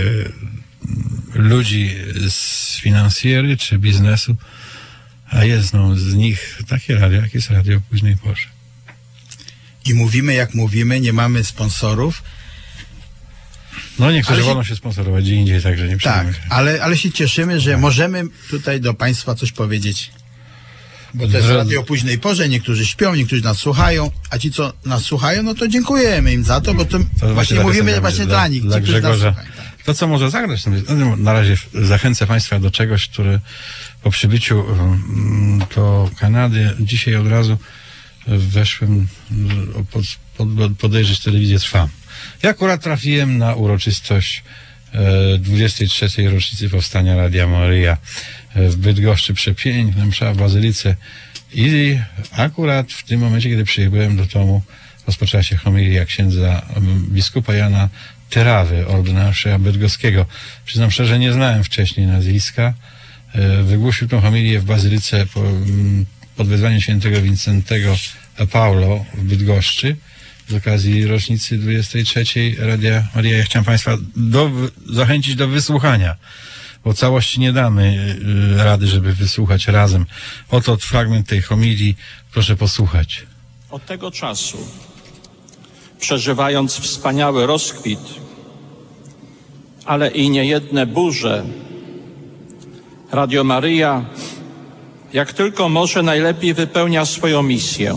ludzi z finansjery czy biznesu, a jedną z nich takie radio, jak jest radio o późnej porze. I mówimy jak mówimy, nie mamy sponsorów. No niektórzy ale wolą się, się sponsorować gdzie indziej, także nie Tak, ale, ale się cieszymy, że tak. możemy tutaj do państwa coś powiedzieć. Bo to jest radio o późnej porze, niektórzy śpią, niektórzy nas słuchają, a ci, co nas słuchają, no to dziękujemy im za to, bo to, to właśnie mówimy właśnie dla, dla nich, dla ci, którzy nas słuchają. Tak. To, co może zagrać, na razie zachęcę państwa do czegoś, które po przybyciu do Kanady dzisiaj od razu weszłem pod, pod, podejrzeć telewizję Trwam. Ja akurat trafiłem na uroczystość e, dwudziestej trzeciej rocznicy powstania Radia Maryja w Bydgoszczy. Przepiękna msza w Bazylice i akurat w tym momencie, kiedy przyjechałem do domu, rozpoczęła się homilia księdza biskupa Jana Tyrawy, ordynarza bydgoskiego. Przyznam szczerze, nie znałem wcześniej nazwiska. E, wygłosił tę homilię w Bazylice po, pod wezwaniem świętego Wincentego Paulo w Bydgoszczy. Z okazji rocznicy dwudziestej trzeciej Radia Maryja. Ja chciałem państwa do, zachęcić do wysłuchania, bo całości nie damy y, rady, żeby wysłuchać razem. Oto fragment tej homilii, proszę posłuchać. Od tego czasu, przeżywając wspaniały rozkwit, ale i niejedne burze, Radio Maryja, jak tylko może, najlepiej wypełnia swoją misję.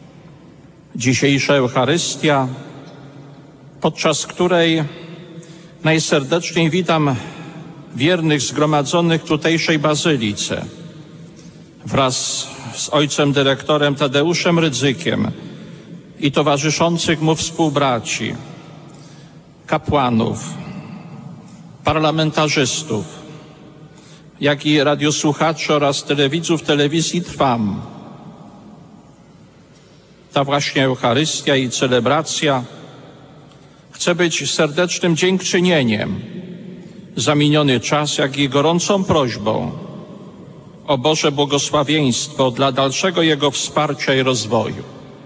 Dzisiejsza Eucharystia, podczas której Najserdeczniej witam wiernych zgromadzonych w tutejszej bazylice wraz z ojcem dyrektorem Tadeuszem Rydzykiem i towarzyszących mu współbraci, kapłanów, parlamentarzystów, jak i radiosłuchaczy oraz telewidzów telewizji Trwam. Ta właśnie Eucharystia i celebracja chce być serdecznym dziękczynieniem za miniony czas, jak i gorącą prośbą o Boże błogosławieństwo dla dalszego Jego wsparcia i rozwoju.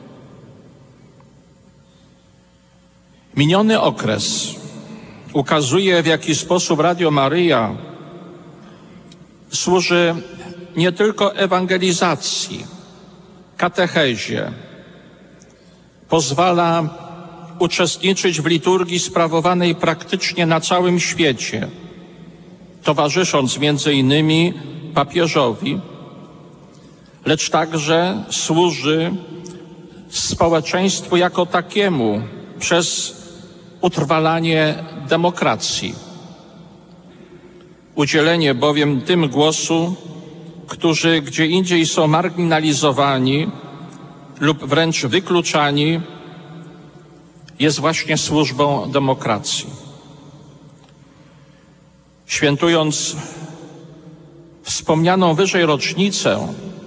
Miniony okres ukazuje, w jaki sposób Radio Maryja służy nie tylko ewangelizacji, katechezie, pozwala uczestniczyć w liturgii sprawowanej praktycznie na całym świecie, towarzysząc między innymi papieżowi, lecz także służy społeczeństwu jako takiemu przez utrwalanie demokracji. Udzielenie bowiem tym głosu, którzy gdzie indziej są marginalizowani lub wręcz wykluczani, jest właśnie służbą demokracji. Świętując wspomnianą wyżej rocznicę,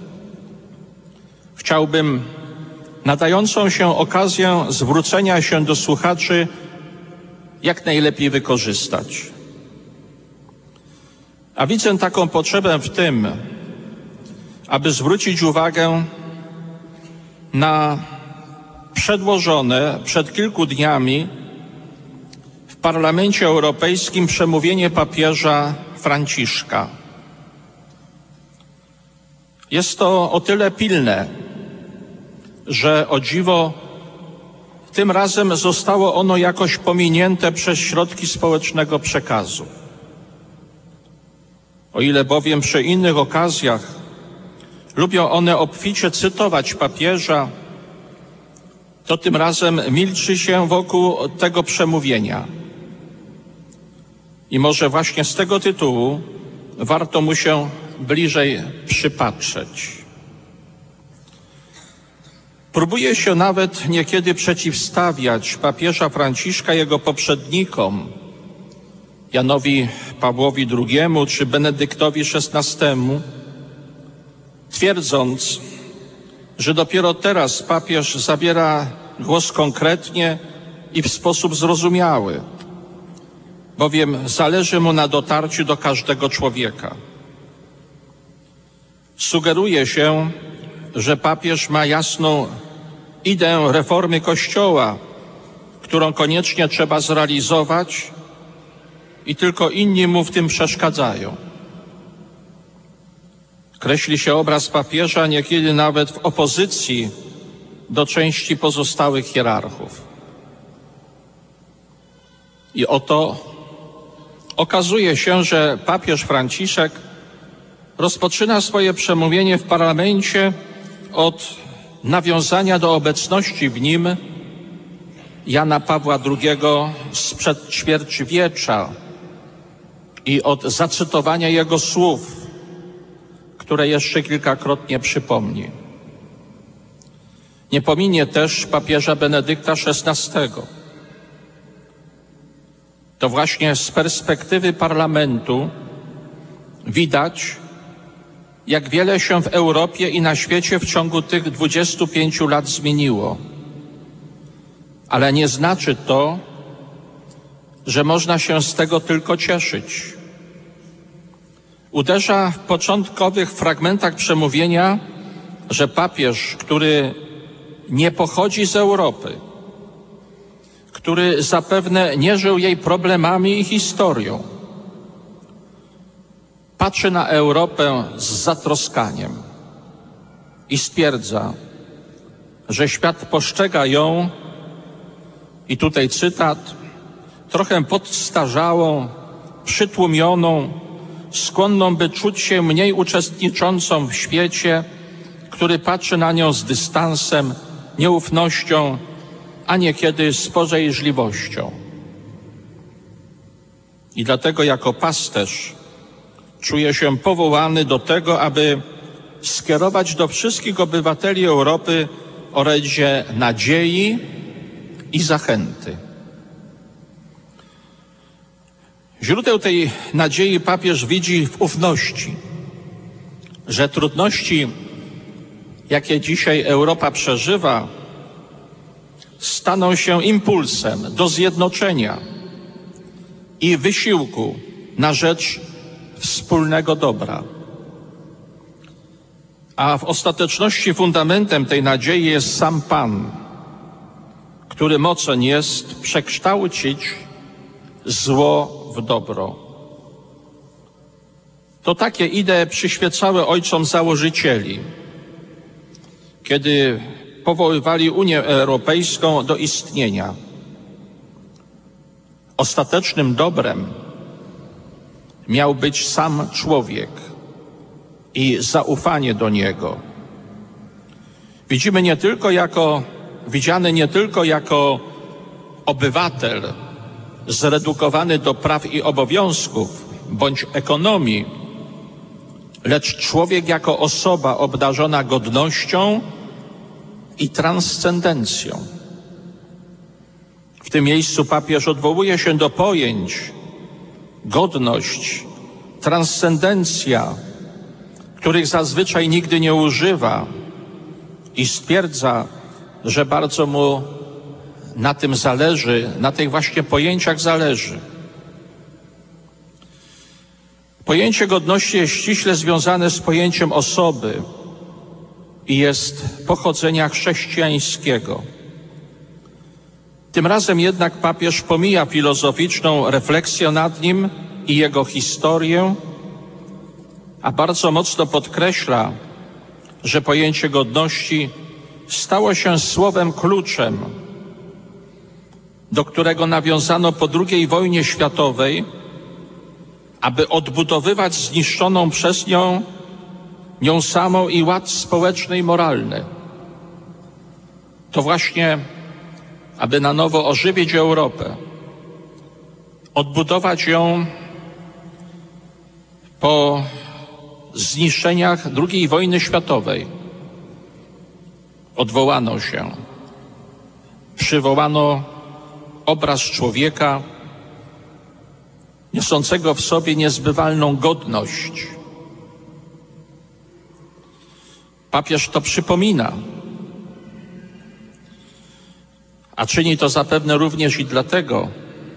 chciałbym nadającą się okazję zwrócenia się do słuchaczy jak najlepiej wykorzystać. A widzę taką potrzebę w tym, aby zwrócić uwagę na przedłożone przed kilku dniami w Parlamencie Europejskim przemówienie papieża Franciszka. Jest to o tyle pilne, że o dziwo tym razem zostało ono jakoś pominięte przez środki społecznego przekazu. O ile bowiem przy innych okazjach lubią one obficie cytować papieża, to tym razem milczy się wokół tego przemówienia. I może właśnie z tego tytułu warto mu się bliżej przypatrzeć. Próbuje się nawet niekiedy przeciwstawiać papieża Franciszka jego poprzednikom, Janowi Pawłowi drugiemu czy Benedyktowi szesnastemu, twierdząc, że dopiero teraz papież zabiera głos konkretnie i w sposób zrozumiały, bowiem zależy mu na dotarciu do każdego człowieka. Sugeruje się, że papież ma jasną ideę reformy Kościoła, którą koniecznie trzeba zrealizować i tylko inni mu w tym przeszkadzają. Kreśli się obraz papieża niekiedy nawet w opozycji do części pozostałych hierarchów. I oto okazuje się, że papież Franciszek rozpoczyna swoje przemówienie w parlamencie od nawiązania do obecności w nim Jana Pawła drugiego sprzed ćwierćwiecza i od zacytowania jego słów, które jeszcze kilkakrotnie przypomni. Nie pominie też papieża Benedykta szesnastego. To właśnie z perspektywy parlamentu widać, jak wiele się w Europie i na świecie w ciągu tych dwudziestu pięciu lat zmieniło. Ale nie znaczy to, że można się z tego tylko cieszyć. Uderza w początkowych fragmentach przemówienia, że papież, który nie pochodzi z Europy, który zapewne nie żył jej problemami i historią, patrzy na Europę z zatroskaniem i stwierdza, że świat postrzega ją, i tutaj cytat, trochę podstarzałą, przytłumioną, skłonną, by czuć się mniej uczestniczącą w świecie, który patrzy na nią z dystansem, nieufnością, a niekiedy z podejrzliwością. I dlatego jako pasterz czuję się powołany do tego, aby skierować do wszystkich obywateli Europy orędzie nadziei i zachęty. Źródeł tej nadziei papież widzi w ufności, że trudności, jakie dzisiaj Europa przeżywa, staną się impulsem do zjednoczenia i wysiłku na rzecz wspólnego dobra. A w ostateczności fundamentem tej nadziei jest sam Pan, który mocen jest przekształcić zło w dobro. To takie idee przyświecały ojcom założycieli, kiedy powoływali Unię Europejską do istnienia. Ostatecznym dobrem miał być sam człowiek i zaufanie do niego. Widzimy nie tylko jako, widziany nie tylko jako obywatel zredukowany do praw i obowiązków bądź ekonomii, lecz człowiek jako osoba obdarzona godnością i transcendencją. W tym miejscu papież odwołuje się do pojęć godność, transcendencja, których zazwyczaj nigdy nie używa i stwierdza, że bardzo mu na tym zależy, na tych właśnie pojęciach zależy. Pojęcie godności jest ściśle związane z pojęciem osoby i jest pochodzenia chrześcijańskiego. Tym razem jednak papież pomija filozoficzną refleksję nad nim i jego historię, a bardzo mocno podkreśla, że pojęcie godności stało się słowem kluczem, do którego nawiązano po drugiej wojnie światowej, aby odbudowywać zniszczoną przez nią, nią samą i ład społeczny i moralny. To właśnie, aby na nowo ożywić Europę, odbudować ją po zniszczeniach drugiej wojny światowej. Odwołano się, przywołano obraz człowieka niosącego w sobie niezbywalną godność. Papież to przypomina, a czyni to zapewne również i dlatego,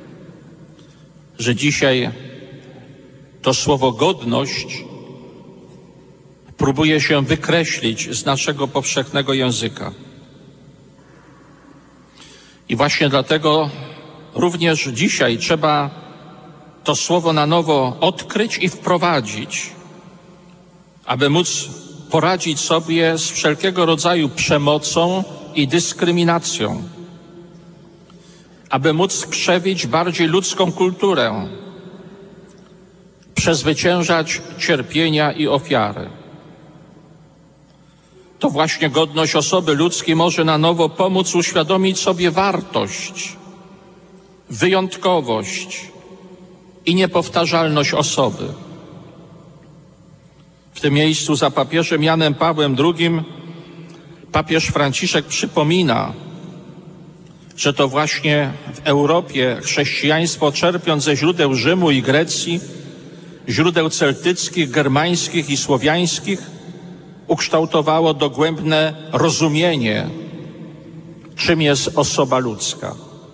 że dzisiaj to słowo godność próbuje się wykreślić z naszego powszechnego języka. I właśnie dlatego również dzisiaj trzeba to słowo na nowo odkryć i wprowadzić, aby móc poradzić sobie z wszelkiego rodzaju przemocą i dyskryminacją, aby móc krzewić bardziej ludzką kulturę, przezwyciężać cierpienia i ofiary. To właśnie godność osoby ludzkiej może na nowo pomóc uświadomić sobie wartość, wyjątkowość i niepowtarzalność osoby. W tym miejscu za papieżem Janem Pawłem drugim papież Franciszek przypomina, że to właśnie w Europie chrześcijaństwo, czerpiąc ze źródeł Rzymu i Grecji, źródeł celtyckich, germańskich i słowiańskich, ukształtowało dogłębne rozumienie, czym jest osoba ludzka.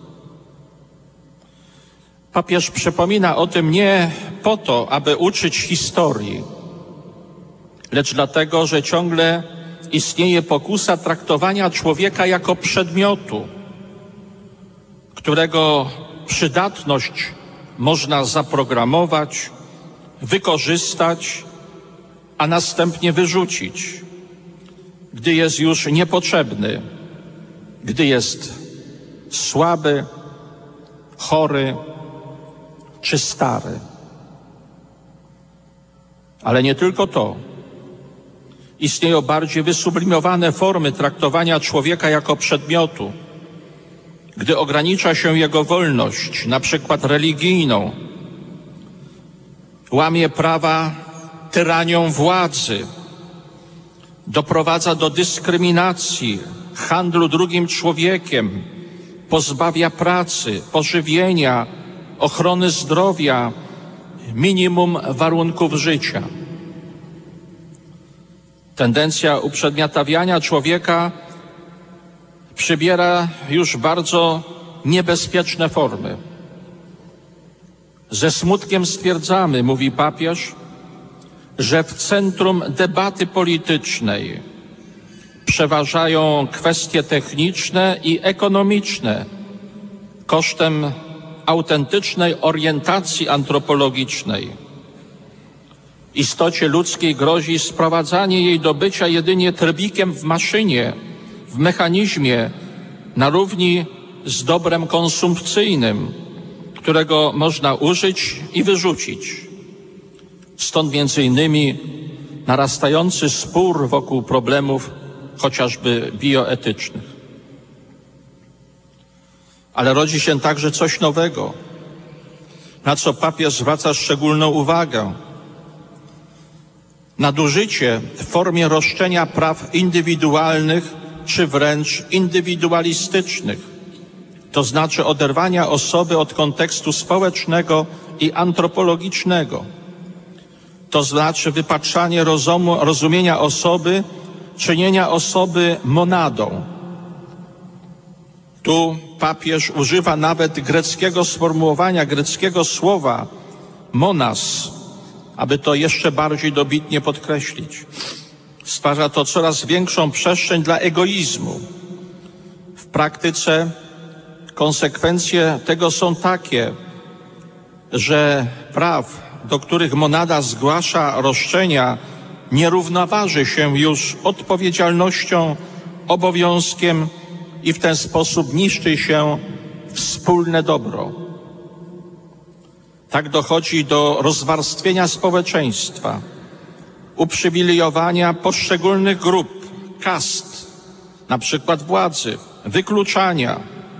Papież przypomina o tym nie po to, aby uczyć historii, lecz dlatego, że ciągle istnieje pokusa traktowania człowieka jako przedmiotu, którego przydatność można zaprogramować, wykorzystać, a następnie wyrzucić, gdy jest już niepotrzebny, gdy jest słaby, chory czy stary. Ale nie tylko to. Istnieją bardziej wysublimowane formy traktowania człowieka jako przedmiotu, gdy ogranicza się jego wolność, na przykład religijną, łamie prawa tyranią władzy, doprowadza do dyskryminacji, handlu drugim człowiekiem, pozbawia pracy, pożywienia, ochrony zdrowia, minimum warunków życia. Tendencja uprzedmiotawiania człowieka przybiera już bardzo niebezpieczne formy. Ze smutkiem stwierdzamy, mówi papież, że w centrum debaty politycznej przeważają kwestie techniczne i ekonomiczne kosztem autentycznej orientacji antropologicznej. Istocie ludzkiej grozi sprowadzanie jej do bycia jedynie trybikiem w maszynie, w mechanizmie, na równi z dobrem konsumpcyjnym, którego można użyć i wyrzucić. Stąd między innymi narastający spór wokół problemów chociażby bioetycznych. Ale rodzi się także coś nowego, na co papież zwraca szczególną uwagę. Nadużycie w formie roszczenia praw indywidualnych czy wręcz indywidualistycznych, to znaczy oderwania osoby od kontekstu społecznego i antropologicznego, to znaczy wypaczanie rozumu, rozumienia osoby, czynienia osoby monadą. Tu papież używa nawet greckiego sformułowania, greckiego słowa monas, aby to jeszcze bardziej dobitnie podkreślić. Stwarza to coraz większą przestrzeń dla egoizmu. W praktyce konsekwencje tego są takie, że praw, do których monada zgłasza roszczenia, nie równoważy się już odpowiedzialnością, obowiązkiem i w ten sposób niszczy się wspólne dobro. Tak dochodzi do rozwarstwienia społeczeństwa, uprzywilejowania poszczególnych grup, kast, na przykład władzy, wykluczania.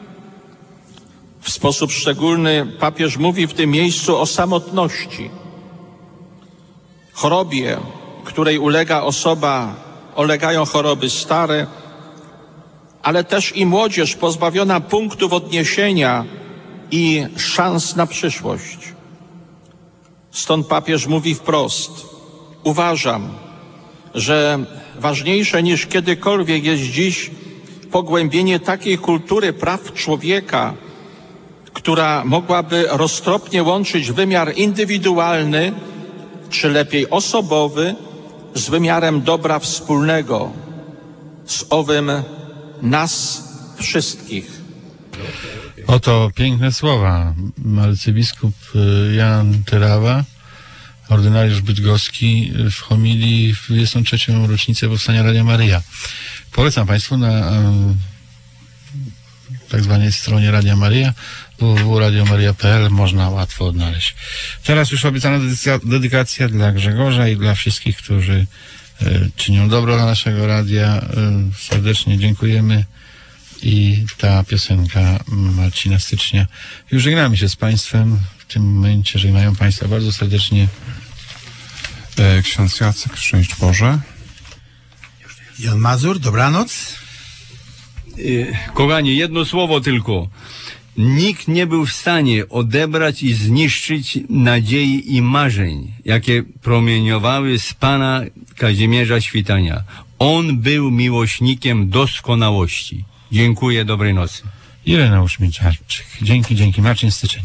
W sposób szczególny papież mówi w tym miejscu o samotności, chorobie, której ulega osoba, ulegają choroby stare, ale też i młodzież pozbawiona punktów odniesienia i szans na przyszłość. Stąd papież mówi wprost: uważam, że ważniejsze niż kiedykolwiek jest dziś pogłębienie takiej kultury praw człowieka, która mogłaby roztropnie łączyć wymiar indywidualny, czy lepiej osobowy, z wymiarem dobra wspólnego, z owym nas wszystkich. Oto piękne słowa. Arcybiskup Jan Tyrawa, ordynariusz bydgoski, w homilii w dwudziestą trzecią rocznicę powstania Radia Maryja. Polecam Państwu na tak zwanej stronie Radia Maryja w w w kropka radio maria kropka p l można łatwo odnaleźć. Teraz już obiecana dedykacja, dedykacja dla Grzegorza i dla wszystkich, którzy e, czynią dobro dla naszego radia. E, serdecznie dziękujemy. I ta piosenka Marcina Stycznia. Już żegnamy się z Państwem. W tym momencie żegnają Państwa bardzo serdecznie e, ksiądz Jacek, szczęść Boże. Jan Mazur, dobranoc. Kochani, jedno słowo tylko. Nikt nie był w stanie odebrać i zniszczyć nadziei i marzeń, jakie promieniowały z Pana Kazimierza Świtania. On był miłośnikiem doskonałości. Dziękuję, dobrej nocy. Ireneusz Milczarczyk. Dzięki, dzięki. Marcin Styczeń.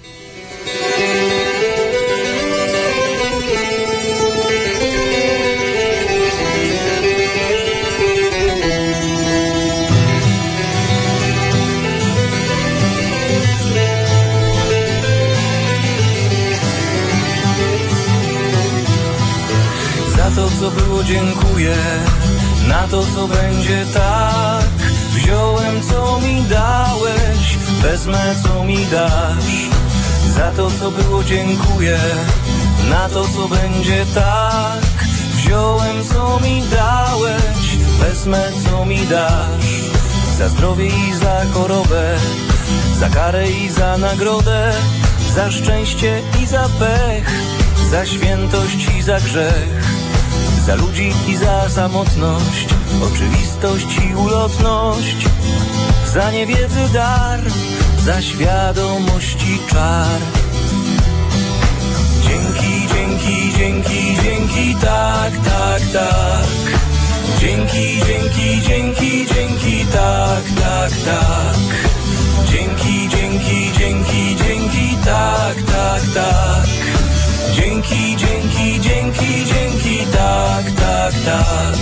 Za to, co było, dziękuję. Na to, co będzie, tak. Wziąłem, co mi dałeś, wezmę, co mi dasz. Za to, co było, dziękuję. Na to, co będzie, tak. Wziąłem, co mi dałeś, wezmę, co mi dasz. Za zdrowie i za chorobę, za karę i za nagrodę, za szczęście i za pech, za świętość i za grzech, za ludzi i za samotność, oczywistość i ulotność, za niewiedzy dar, za świadomości czar. Dzięki, dzięki, dzięki, dzięki, tak, tak, tak. Dzięki, dzięki, dzięki, dzięki, tak, tak, tak. Dzięki, dzięki, dzięki, dzięki, tak, tak, tak. Dzięki, dzięki, dzięki, dzięki, tak, tak, tak.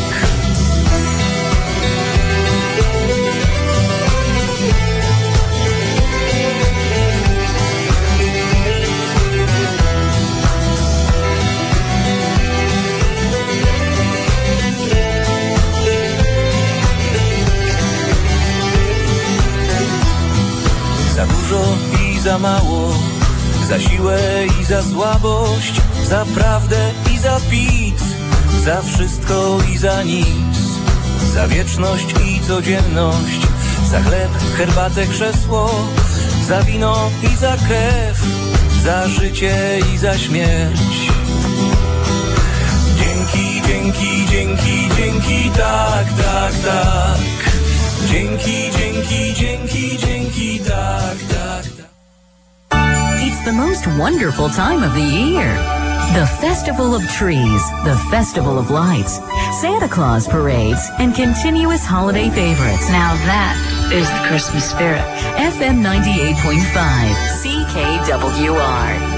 Za dużo i za mało, za siłę i za słabość, za prawdę i za pic, za wszystko i za nic, za wieczność i codzienność, za chleb, herbatę, krzesło, za wino i za krew, za życie i za śmierć. Dzięki, dzięki, dzięki, dzięki, tak, tak, tak. Dzięki, dzięki, dzięki, dzięki, tak, tak, tak. It's the most wonderful time of the year. The Festival of Trees, the Festival of Lights, Santa Claus parades, and continuous holiday favorites. Now that is the Christmas spirit. F M ninety-eight point five, C K W R.